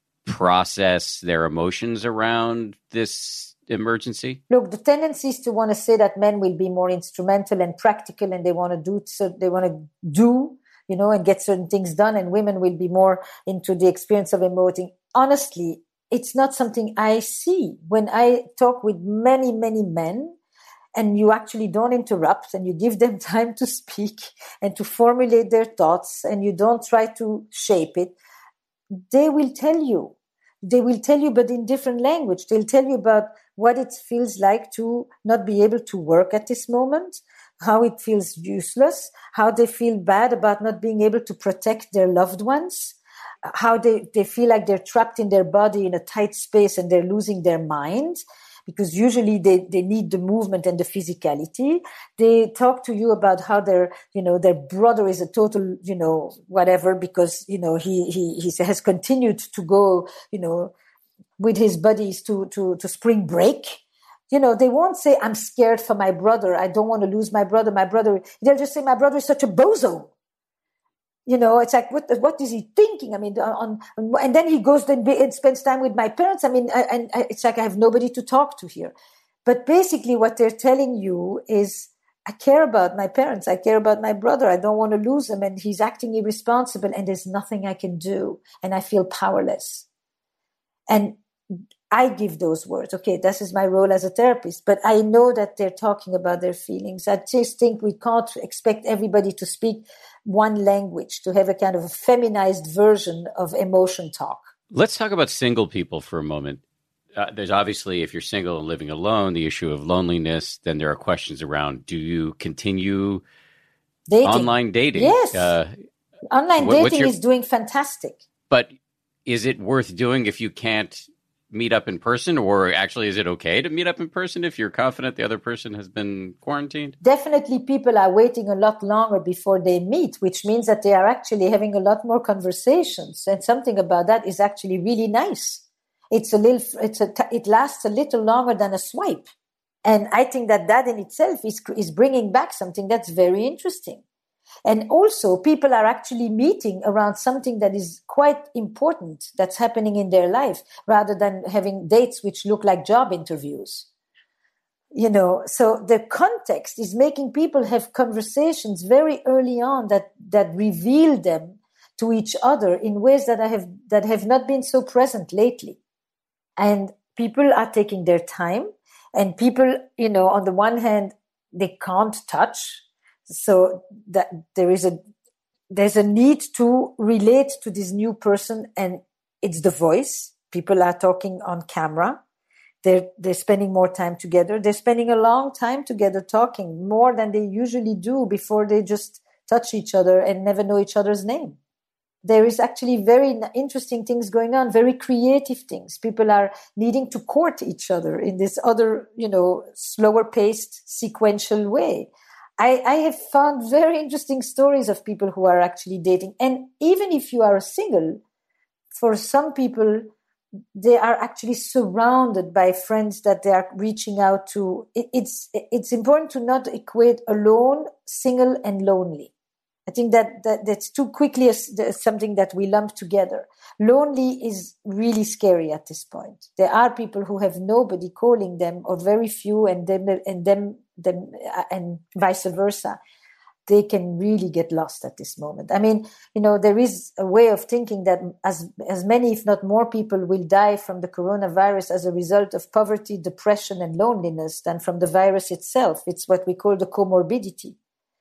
process their emotions around this emergency? Look, the tendency is to want to say that men will be more instrumental and practical, and they want to do so. They want to do. you know, and get certain things done, and women will be more into the experience of emoting. Honestly, it's not something I see. When I talk with many, many men, and you actually don't interrupt, and you give them time to speak and to formulate their thoughts, and you don't try to shape it, they will tell you. They will tell you, but in different language. They'll tell you about what it feels like to not be able to work at this moment, how it feels useless, how they feel bad about not being able to protect their loved ones, how they, they feel like they're trapped in their body in a tight space and they're losing their mind, because usually they, they need the movement and the physicality. They talk to you about how their, you know, their brother is a total, you know, whatever, because, you know, he, he, he has continued to go, you know, with his buddies to, to, to spring break. You know, they won't say, I'm scared for my brother. I don't want to lose my brother. My brother, they'll just say, my brother is such a bozo. You know, it's like, what, what is he thinking? I mean, on, on and then he goes and, and spends time with my parents. I mean, and it's like, I have nobody to talk to here. But basically what they're telling you is, I care about my parents. I care about my brother. I don't want to lose him. And he's acting irresponsible and there's nothing I can do. And I feel powerless. And I give those words. Okay, this is my role as a therapist, but I know that they're talking about their feelings. I just think we can't expect everybody to speak one language, to have a kind of a feminized version of emotion talk. Let's talk about single people for a moment. Uh, there's obviously, if you're single and living alone, the issue of loneliness. Then there are questions around, do you continue dating. Online dating? Yes. Uh, online what, dating your, is doing fantastic. But is it worth doing if you can't meet up in person, or actually is it okay to meet up in person if you're confident the other person has been quarantined? Definitely people are waiting a lot longer before they meet, which means that they are actually having a lot more conversations. And something about that is actually really nice. It's a little, it's a, it lasts a little longer than a swipe. And I think that that in itself is, is bringing back something that's very interesting. And also people are actually meeting around something that is quite important that's happening in their life, rather than having dates which look like job interviews. You know, so the context is making people have conversations very early on that, that reveal them to each other in ways that I have, that have not been so present lately. And people are taking their time, and people, you know, on the one hand, they can't touch. So that there is a, there's a need to relate to this new person, and it's the voice. People are talking on camera. They're, they're spending more time together. They're spending a long time together talking, more than they usually do before they just touch each other and never know each other's name. There is actually very interesting things going on, very creative things. People are needing to court each other in this other, you know, slower paced, sequential way. I, I have found very interesting stories of people who are actually dating. And even if you are single, for some people, they are actually surrounded by friends that they are reaching out to. It, it's, it's important to not equate alone, single, and lonely. I think that, that that's too quickly as, as something that we lump together. Lonely is really scary at this point. There are people who have nobody calling them, or very few, and them and them, them and vice versa. They can really get lost at this moment. I mean, you know, there is a way of thinking that as as many, if not more, people will die from the coronavirus as a result of poverty, depression, and loneliness than from the virus itself. It's what we call the comorbidity.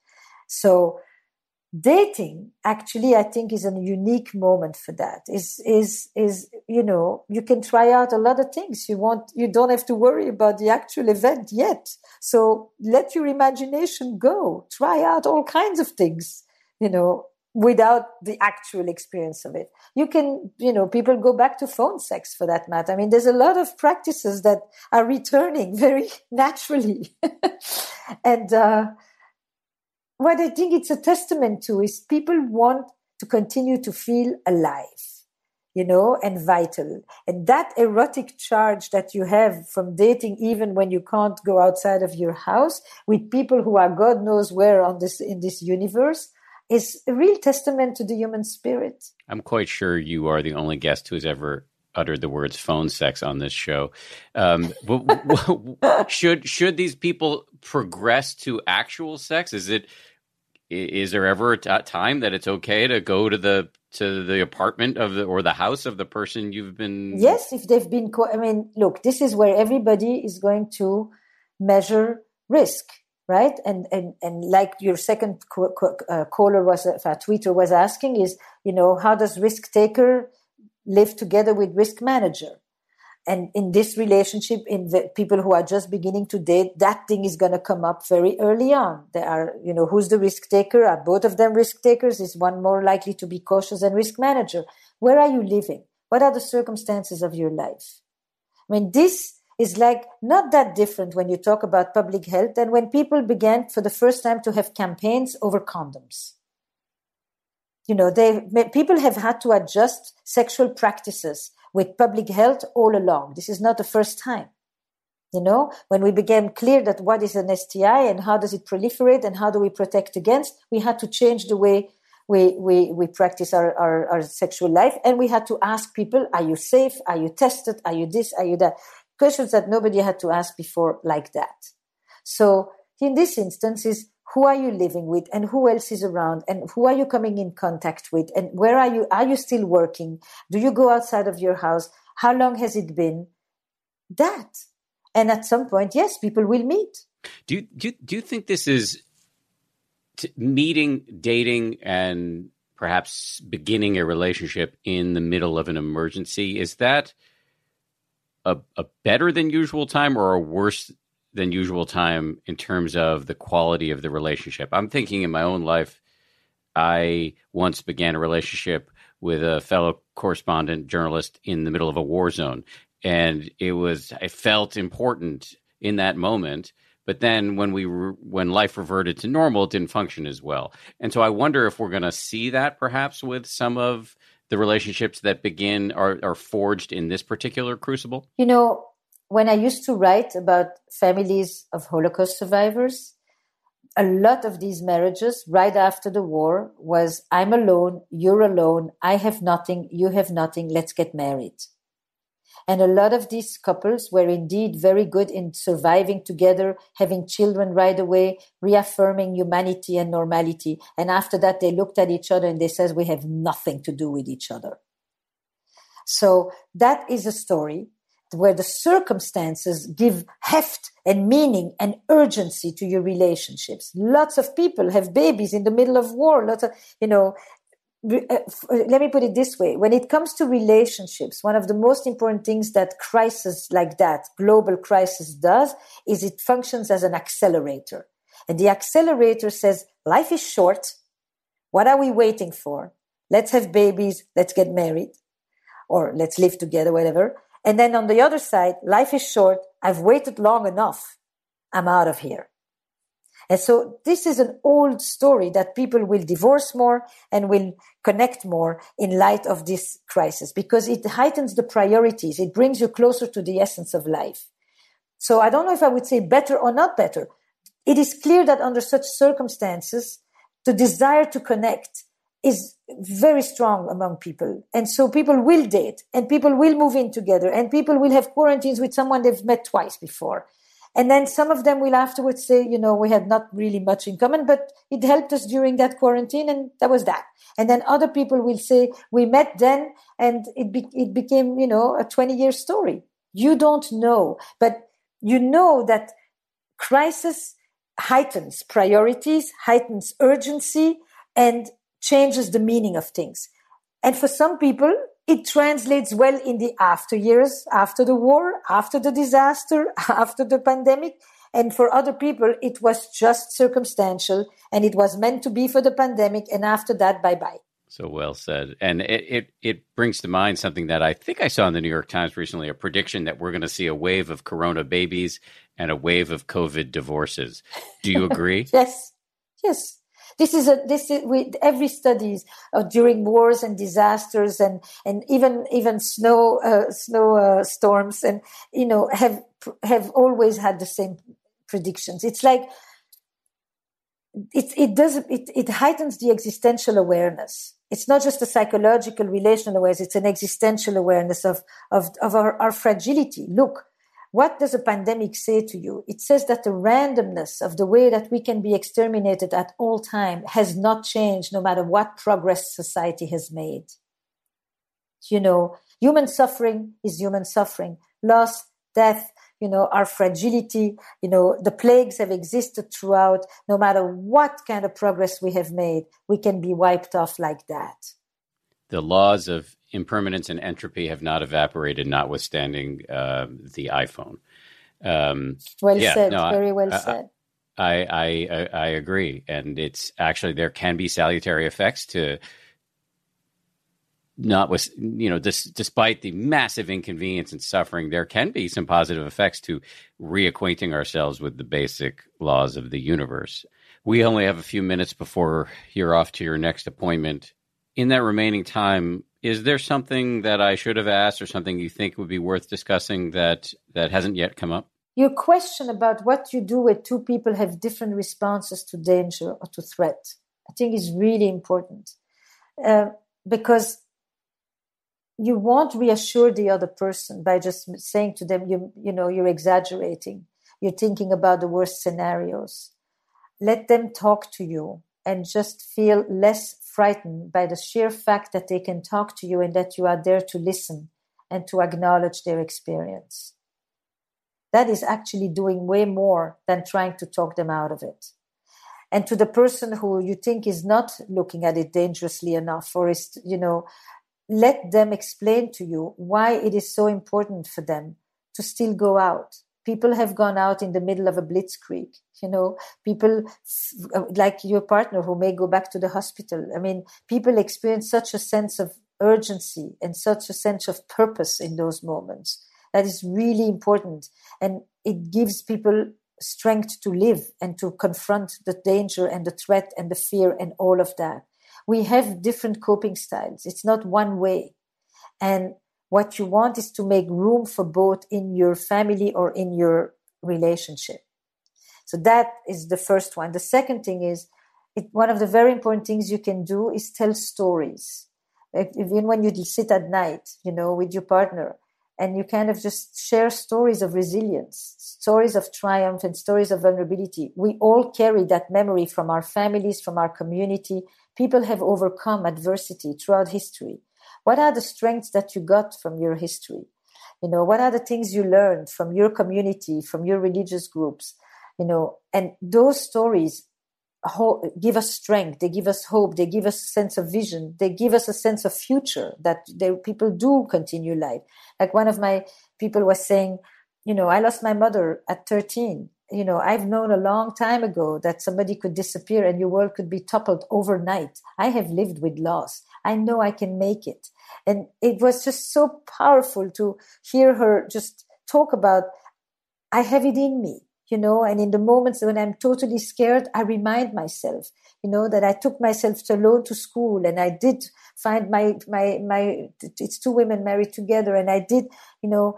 So dating, actually, I think is a unique moment for that. Is is is you know, you can try out a lot of things. You want, you don't have to worry about the actual event yet. So let your imagination go. Try out all kinds of things, you know, without the actual experience of it. You can, you know, people go back to phone sex for that matter. I mean, there's a lot of practices that are returning very naturally, and. uh What I think it's a testament to is people want to continue to feel alive, you know, and vital. And that erotic charge that you have from dating, even when you can't go outside of your house with people who are God knows where on this, in this universe, is a real testament to the human spirit. I'm quite sure you are the only guest who has ever uttered the words phone sex on this show. Um, should should these people progress to actual sex? Is it is there ever a t- time that it's okay to go to the to the apartment of the or the house of the person you've been? Yes, if they've been. Co- I mean, look, this is where everybody is going to measure risk, right? And and and like your second co- co- uh, caller was, uh, tweeter was asking, is, you know, how does risk taker live together with risk manager? And in this relationship, in the people who are just beginning to date, that thing is going to come up very early on. There are, you know, who's the risk taker? Are both of them risk takers? Is one more likely to be cautious than risk manager? Where are you living? What are the circumstances of your life? I mean, this is like not that different when you talk about public health than when people began for the first time to have campaigns over condoms. You know, they people have had to adjust sexual practices with public health all along. This is not the first time. You know, when we became clear that what is an S T I and how does it proliferate and how do we protect against, we had to change the way we we, we practice our, our, our sexual life. And we had to ask people, are you safe? Are you tested? Are you this? Are you that? Questions that nobody had to ask before like that. So in this instance is, who are you living with and who else is around and who are you coming in contact with and where are you? Are you still working? Do you go outside of your house? How long has it been? that. And at some point, yes, people will meet. Do you, do you, do you think this is t- meeting, dating, and perhaps beginning a relationship in the middle of an emergency? Is that a, a better than usual time or a worse than usual time in terms of the quality of the relationship? I'm thinking in my own life, I once began a relationship with a fellow correspondent journalist in the middle of a war zone. And it was, I felt important in that moment. But then when we re- when life reverted to normal, it didn't function as well. And so I wonder if we're going to see that perhaps with some of the relationships that begin are, are forged in this particular crucible. You know, when I used to write about families of Holocaust survivors, a lot of these marriages right after the war was, I'm alone, you're alone, I have nothing, you have nothing, let's get married. And a lot of these couples were indeed very good in surviving together, having children right away, reaffirming humanity and normality. And after that, they looked at each other and they said, we have nothing to do with each other. So that is a story where the circumstances give heft and meaning and urgency to your relationships. Lots of people have babies in the middle of war. Lots of, you know, let me put it this way. When it comes to relationships, one of the most important things that crisis like that, global crisis does, is it functions as an accelerator. And the accelerator says, life is short. What are we waiting for? Let's have babies. Let's get married. Or let's live together, whatever. And then on the other side, life is short. I've waited long enough. I'm out of here. And so this is an old story that people will divorce more and will connect more in light of this crisis because it heightens the priorities. It brings you closer to the essence of life. So I don't know if I would say better or not better. It is clear that under such circumstances, the desire to connect is very strong among people. And so people will date and people will move in together and people will have quarantines with someone they've met twice before. And then some of them will afterwards say, you know, we had not really much in common, but it helped us during that quarantine and that was that. And then other people will say, we met then and it be- it became, you know, a twenty-year story. You don't know, but you know that crisis heightens priorities, heightens urgency, and changes the meaning of things. And for some people, it translates well in the after years, after the war, after the disaster, after the pandemic. And for other people, it was just circumstantial and it was meant to be for the pandemic. And after that, bye-bye. So well said. And it, it, it brings to mind something that I think I saw in the New York Times recently, a prediction that we're going to see a wave of corona babies and a wave of COVID divorces. Do you agree? Yes. Yes. This is a, this is with every studies uh, during wars and disasters and, and even, even snow, uh, snow, uh, storms and, you know, have, have always had the same predictions. It's like, it, it does, it, it heightens the existential awareness. It's not just a psychological relational awareness. It's an existential awareness of, of, of our, our fragility. Look, what does a pandemic say to you? It says that the randomness of the way that we can be exterminated at all time has not changed no matter what progress society has made. You know, human suffering is human suffering. Loss, death, you know, our fragility, you know, the plagues have existed throughout. No matter what kind of progress we have made, we can be wiped off like that. The laws of impermanence and entropy have not evaporated, notwithstanding uh, the iPhone. Um, well yeah, said, no, very well I, said. I, I, I, I agree. And it's actually, there can be salutary effects to not with, you know, this, despite the massive inconvenience and suffering, there can be some positive effects to reacquainting ourselves with the basic laws of the universe. We only have a few minutes before you're off to your next appointment. In that remaining time, is there something that I should have asked or something you think would be worth discussing that, that hasn't yet come up? Your question about what you do when two people have different responses to danger or to threat, I think is really important. Uh, because you won't reassure the other person by just saying to them, you, you know, you're exaggerating. You're thinking about the worst scenarios. Let them talk to you and just feel less frightened by the sheer fact that they can talk to you and that you are there to listen and to acknowledge their experience. that is actually doing way more than trying to talk them out of it. And to the person who you think is not looking at it dangerously enough, or is, you know, let them explain to you why it is so important for them to still go out. People have gone out in the middle of a blitzkrieg, you know, people like your partner who may go back to the hospital. I mean, people experience such a sense of urgency and such a sense of purpose in those moments. That is really important. And it gives people strength to live and to confront the danger and the threat and the fear and all of that. We have different coping styles. It's not one way. And what you want is to make room for both in your family or in your relationship. So that is the first one. The second thing is, it, one of the very important things you can do is tell stories. Even when you sit at night, you know, with your partner, and you kind of just share stories of resilience, stories of triumph and stories of vulnerability. We all carry that memory from our families, from our community. People have overcome adversity throughout history. What are the strengths that you got from your history? You know, what are the things you learned from your community, from your religious groups? You know, and those stories ho- give us strength. They give us hope. They give us a sense of vision. They give us a sense of future that they, people do continue life. Like one of my people was saying, you know, I lost my mother at thirteen. You know, I've known a long time ago that somebody could disappear and your world could be toppled overnight. I have lived with loss. I know I can make it. And it was just so powerful to hear her just talk about, I have it in me, you know, and in the moments when I'm totally scared, I remind myself, you know, that I took myself alone to school and I did find my, my, my, it's two women married together. And I did, you know,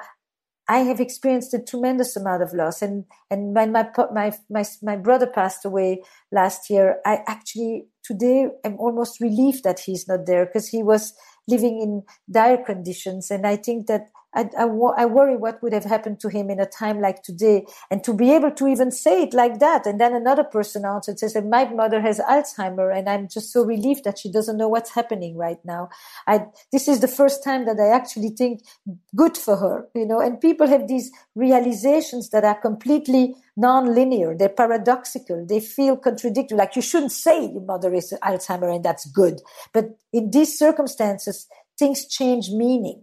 I have experienced a tremendous amount of loss. And, and when my, my, my, my brother passed away last year, I actually today am almost relieved that he's not there because he was living in dire conditions. And I think that I, I, I worry what would have happened to him in a time like today. And to be able to even say it like that. And then another person answered, says, my mother has Alzheimer and I'm just so relieved that she doesn't know what's happening right now. I, this is the first time that I actually think good for her, you know, and people have these realizations that are completely non-linear. They're paradoxical. They feel contradictory. Like you shouldn't say your mother is Alzheimer and that's good. But in these circumstances, things change meaning.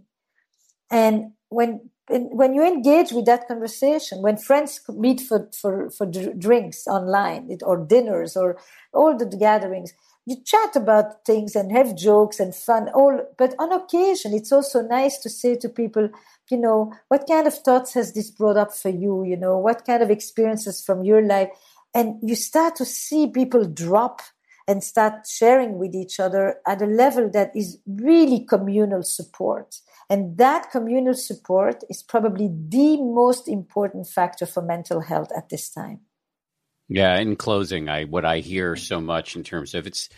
And when when you engage with that conversation, when friends meet for, for, for drinks online or dinners or all the gatherings, you chat about things and have jokes and fun. All, but on occasion, it's also nice to say to people, you know, what kind of thoughts has this brought up for you? You know, what kind of experiences from your life? And you start to see people drop and start sharing with each other at a level that is really communal support. And that communal support is probably the most important factor for mental health at this time. Yeah, in closing, I what I hear so much in terms of it's,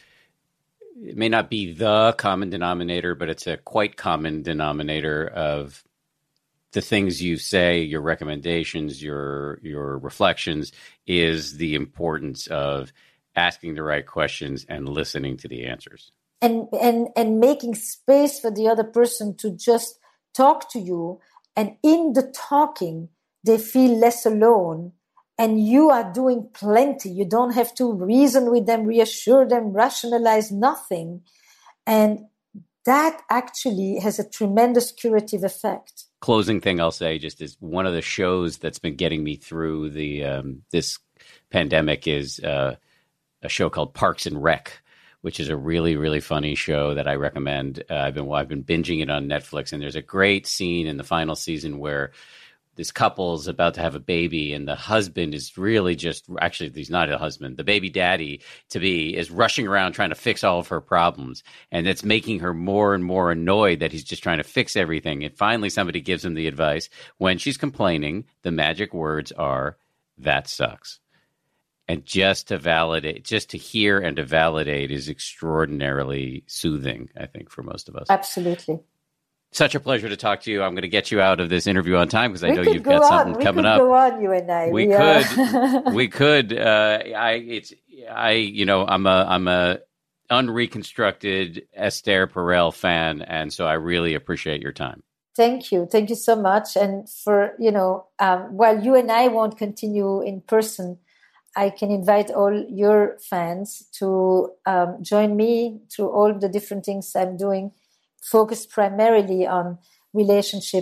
it may not be the common denominator, but it's a quite common denominator of the things you say, your recommendations, your your reflections, is the importance of asking the right questions and listening to the answers. And, and, and making space for the other person to just talk to you. And in the talking, they feel less alone. And you are doing plenty. You don't have to reason with them, reassure them, rationalize nothing. And that actually has a tremendous curative effect. Closing thing I'll say just is one of the shows that's been getting me through the um, this pandemic is uh, a show called Parks and Rec, which is a really, really funny show that I recommend. Uh, I've been well, I've been binging it on Netflix, and there's a great scene in the final season where this couple's about to have a baby, and the husband is really just actually he's not a husband. The baby daddy to be is rushing around trying to fix all of her problems, and it's making her more and more annoyed that he's just trying to fix everything. And finally, somebody gives him the advice when she's complaining. The magic words are, "That sucks." And just to validate, just to hear and to validate is extraordinarily soothing, I think, for most of us. Absolutely. Such a pleasure to talk to you. I'm going to get you out of this interview on time because I we know you've got on. something we coming could up. Go on, you and I. We we could. we could. Uh, I. It's. I. You know. I'm a. I'm a unreconstructed Esther Perel fan, and so I really appreciate your time. Thank you. Thank you so much. And for, you know, um, while you and I won't continue in person, I can invite all your fans to um, join me through all the different things I'm doing, focused primarily on relationship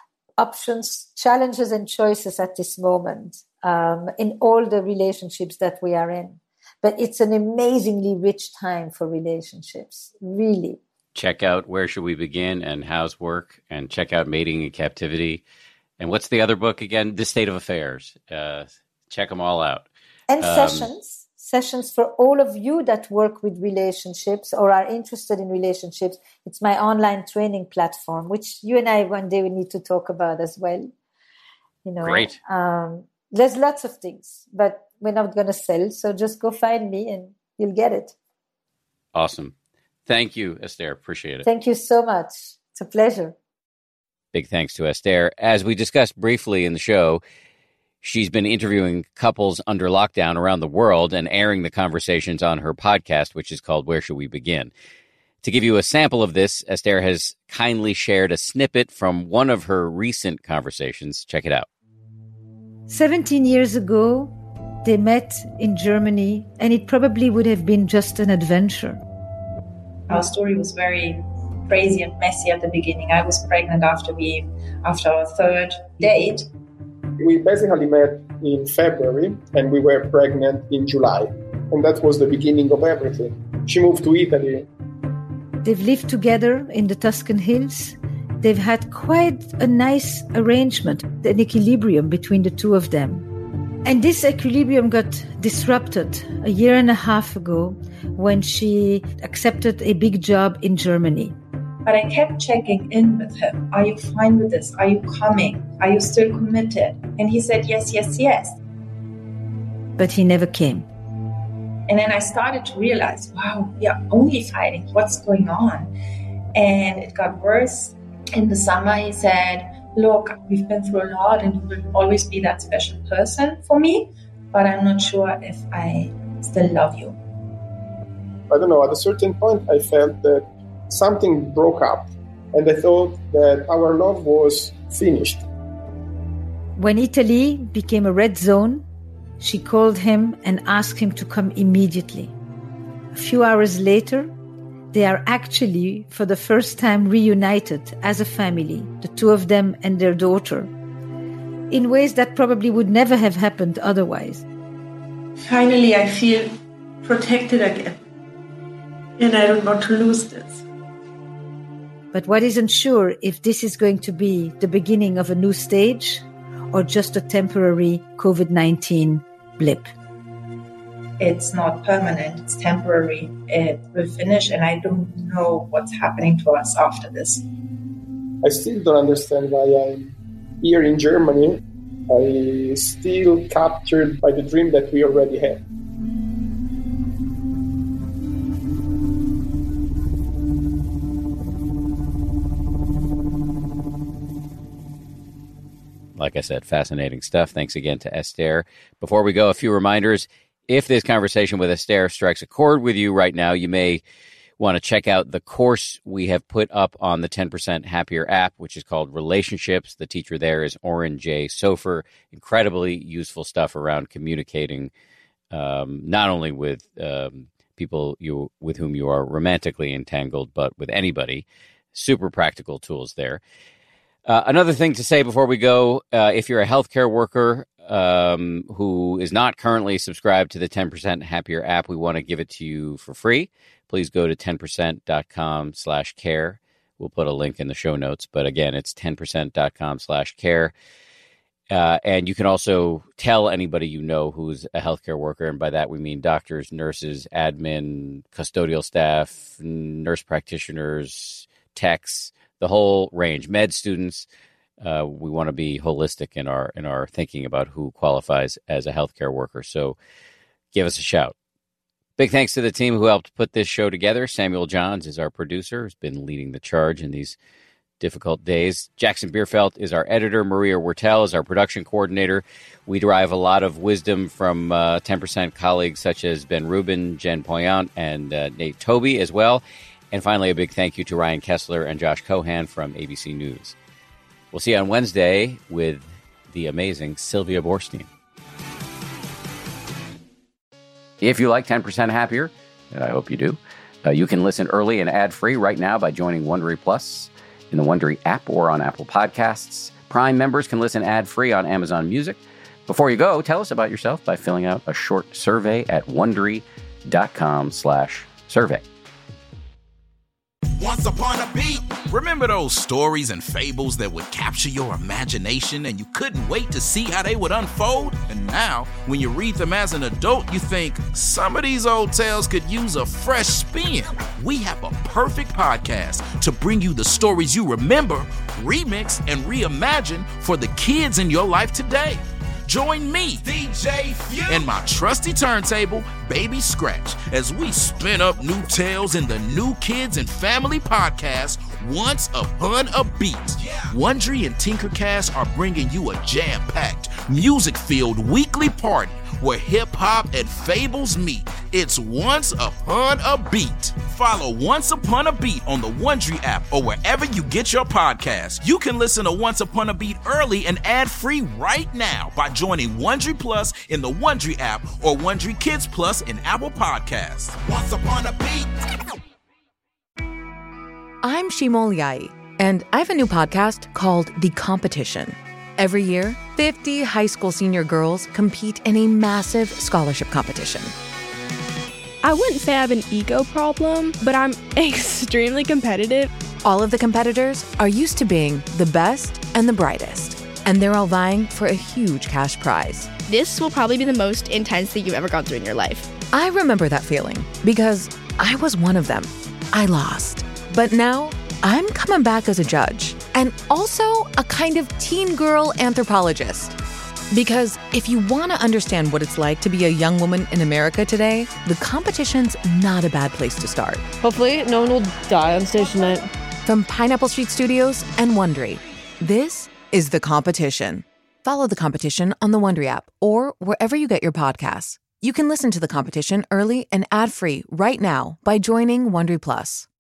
options, challenges, and choices at this moment um, in all the relationships that we are in. But it's an amazingly rich time for relationships, really. Check out Where Should We Begin and How's Work, and check out Mating in Captivity. And what's the other book again? The State of Affairs. Uh, check them all out. And um, sessions, sessions for all of you that work with relationships or are interested in relationships. It's my online training platform, which you and I one day we need to talk about as well. You know, Great. Um, there's lots of things, but we're not going to sell. So just go find me and you'll get it. Awesome. Thank you, Esther. Appreciate it. Thank you so much. It's a pleasure. Big thanks to Esther. As we discussed briefly in the show, she's been interviewing couples under lockdown around the world and airing the conversations on her podcast, which is called Where Should We Begin? To give you a sample of this, Esther has kindly shared a snippet from one of her recent conversations. Check it out. seventeen years ago, they met in Germany, and it probably would have been just an adventure. Our story was very crazy and messy at the beginning. I was pregnant after we, after our third date. We basically met in February and we were pregnant in July. And that was the beginning of everything. She moved to Italy. They've lived together in the Tuscan hills. They've had quite a nice arrangement, an equilibrium between the two of them. And this equilibrium got disrupted a year and a half ago when she accepted a big job in Germany. But I kept checking in with him. Are you fine with this? Are you coming? Are you still committed? And he said, yes, yes, yes. But he never came. And then I started to realize, wow, we are only fighting. What's going on? And it got worse. In the summer, he said, look, we've been through a lot and you will always be that special person for me, but I'm not sure if I still love you. I don't know, at a certain point I felt that something broke up and I thought that our love was finished. When Italy became a red zone, she called him and asked him to come immediately. A few hours later, they are actually, for the first time, reunited as a family, the two of them and their daughter, in ways that probably would never have happened otherwise. Finally, I feel protected again, and I don't want to lose this. But one isn't sure if this is going to be the beginning of a new stage or just a temporary covid nineteen blip. It's not permanent, it's temporary. It will finish, and I don't know what's happening to us after this. I still don't understand why I'm here in Germany. I'm still captured by the dream that we already had. Like I said, fascinating stuff. Thanks again to Esther. Before we go, a few reminders. If this conversation with Esther strikes a chord with you right now, you may want to check out the course we have put up on the ten percent Happier app, which is called Relationships. The teacher there is Oren J. Sofer. Incredibly useful stuff around communicating, um, not only with um, people you with whom you are romantically entangled, but with anybody. Super practical tools there. Uh, another thing to say before we go, uh, if you're a healthcare worker um, who is not currently subscribed to the ten percent Happier app, we want to give it to you for free. Please go to ten percent dot com slash care. We'll put a link in the show notes. But again, it's ten percent dot com slash care. Uh, and you can also tell anybody you know who's a healthcare worker. And by that, we mean doctors, nurses, admin, custodial staff, nurse practitioners, techs, the whole range, med students. Uh, we want to be holistic in our in our thinking about who qualifies as a healthcare worker. So give us a shout. Big thanks to the team who helped put this show together. Samuel Johns is our producer, who's been leading the charge in these difficult days. Jackson Bierfeld is our editor. Maria Wertel is our production coordinator. We derive a lot of wisdom from uh, ten percent colleagues such as Ben Rubin, Jen Poyant, and uh, Nate Toby as well. And finally, a big thank you to Ryan Kessler and Josh Cohan from A B C News. We'll see you on Wednesday with the amazing Sylvia Boorstein. If you like ten percent Happier, and I hope you do, uh, you can listen early and ad-free right now by joining Wondery Plus in the Wondery app or on Apple Podcasts. Prime members can listen ad-free on Amazon Music. Before you go, tell us about yourself by filling out a short survey at Wondery.com slash survey. Once upon a beat. Remember those stories and fables that would capture your imagination and you couldn't wait to see how they would unfold? And now, when you read them as an adult, you think, some of these old tales could use a fresh spin. We have a perfect podcast to bring you the stories you remember, remix, and reimagine for the kids in your life today. Join me, D J Few, and my trusty turntable, Baby Scratch, as we spin up new tales in the New Kids and Family podcast, Once Upon a Beat. Yeah. Wondery and Tinkercast are bringing you a jam-packed, music-filled weekly party where hip-hop and fables meet. It's Once Upon a Beat. Follow Once Upon a Beat on the Wondery app or wherever you get your podcasts. You can listen to Once Upon a Beat early and ad-free right now by joining Wondery Plus in the Wondery app or Wondery Kids Plus in Apple Podcasts. Once Upon a Beat. I'm Shimol Yai, and I have a new podcast called The Competition. Every year, fifty high school senior girls compete in a massive scholarship competition. I wouldn't say I have an ego problem, but I'm extremely competitive. All of the competitors are used to being the best and the brightest, and they're all vying for a huge cash prize. This will probably be the most intense thing you've ever gone through in your life. I remember that feeling because I was one of them. I lost. But now, I'm coming back as a judge and also a kind of teen girl anthropologist. Because if you want to understand what it's like to be a young woman in America today, the competition's not a bad place to start. Hopefully, no one will die on stage tonight. From Pineapple Street Studios and Wondery, this is The Competition. Follow The Competition on the Wondery app or wherever you get your podcasts. You can listen to The Competition early and ad-free right now by joining Wondery Plus.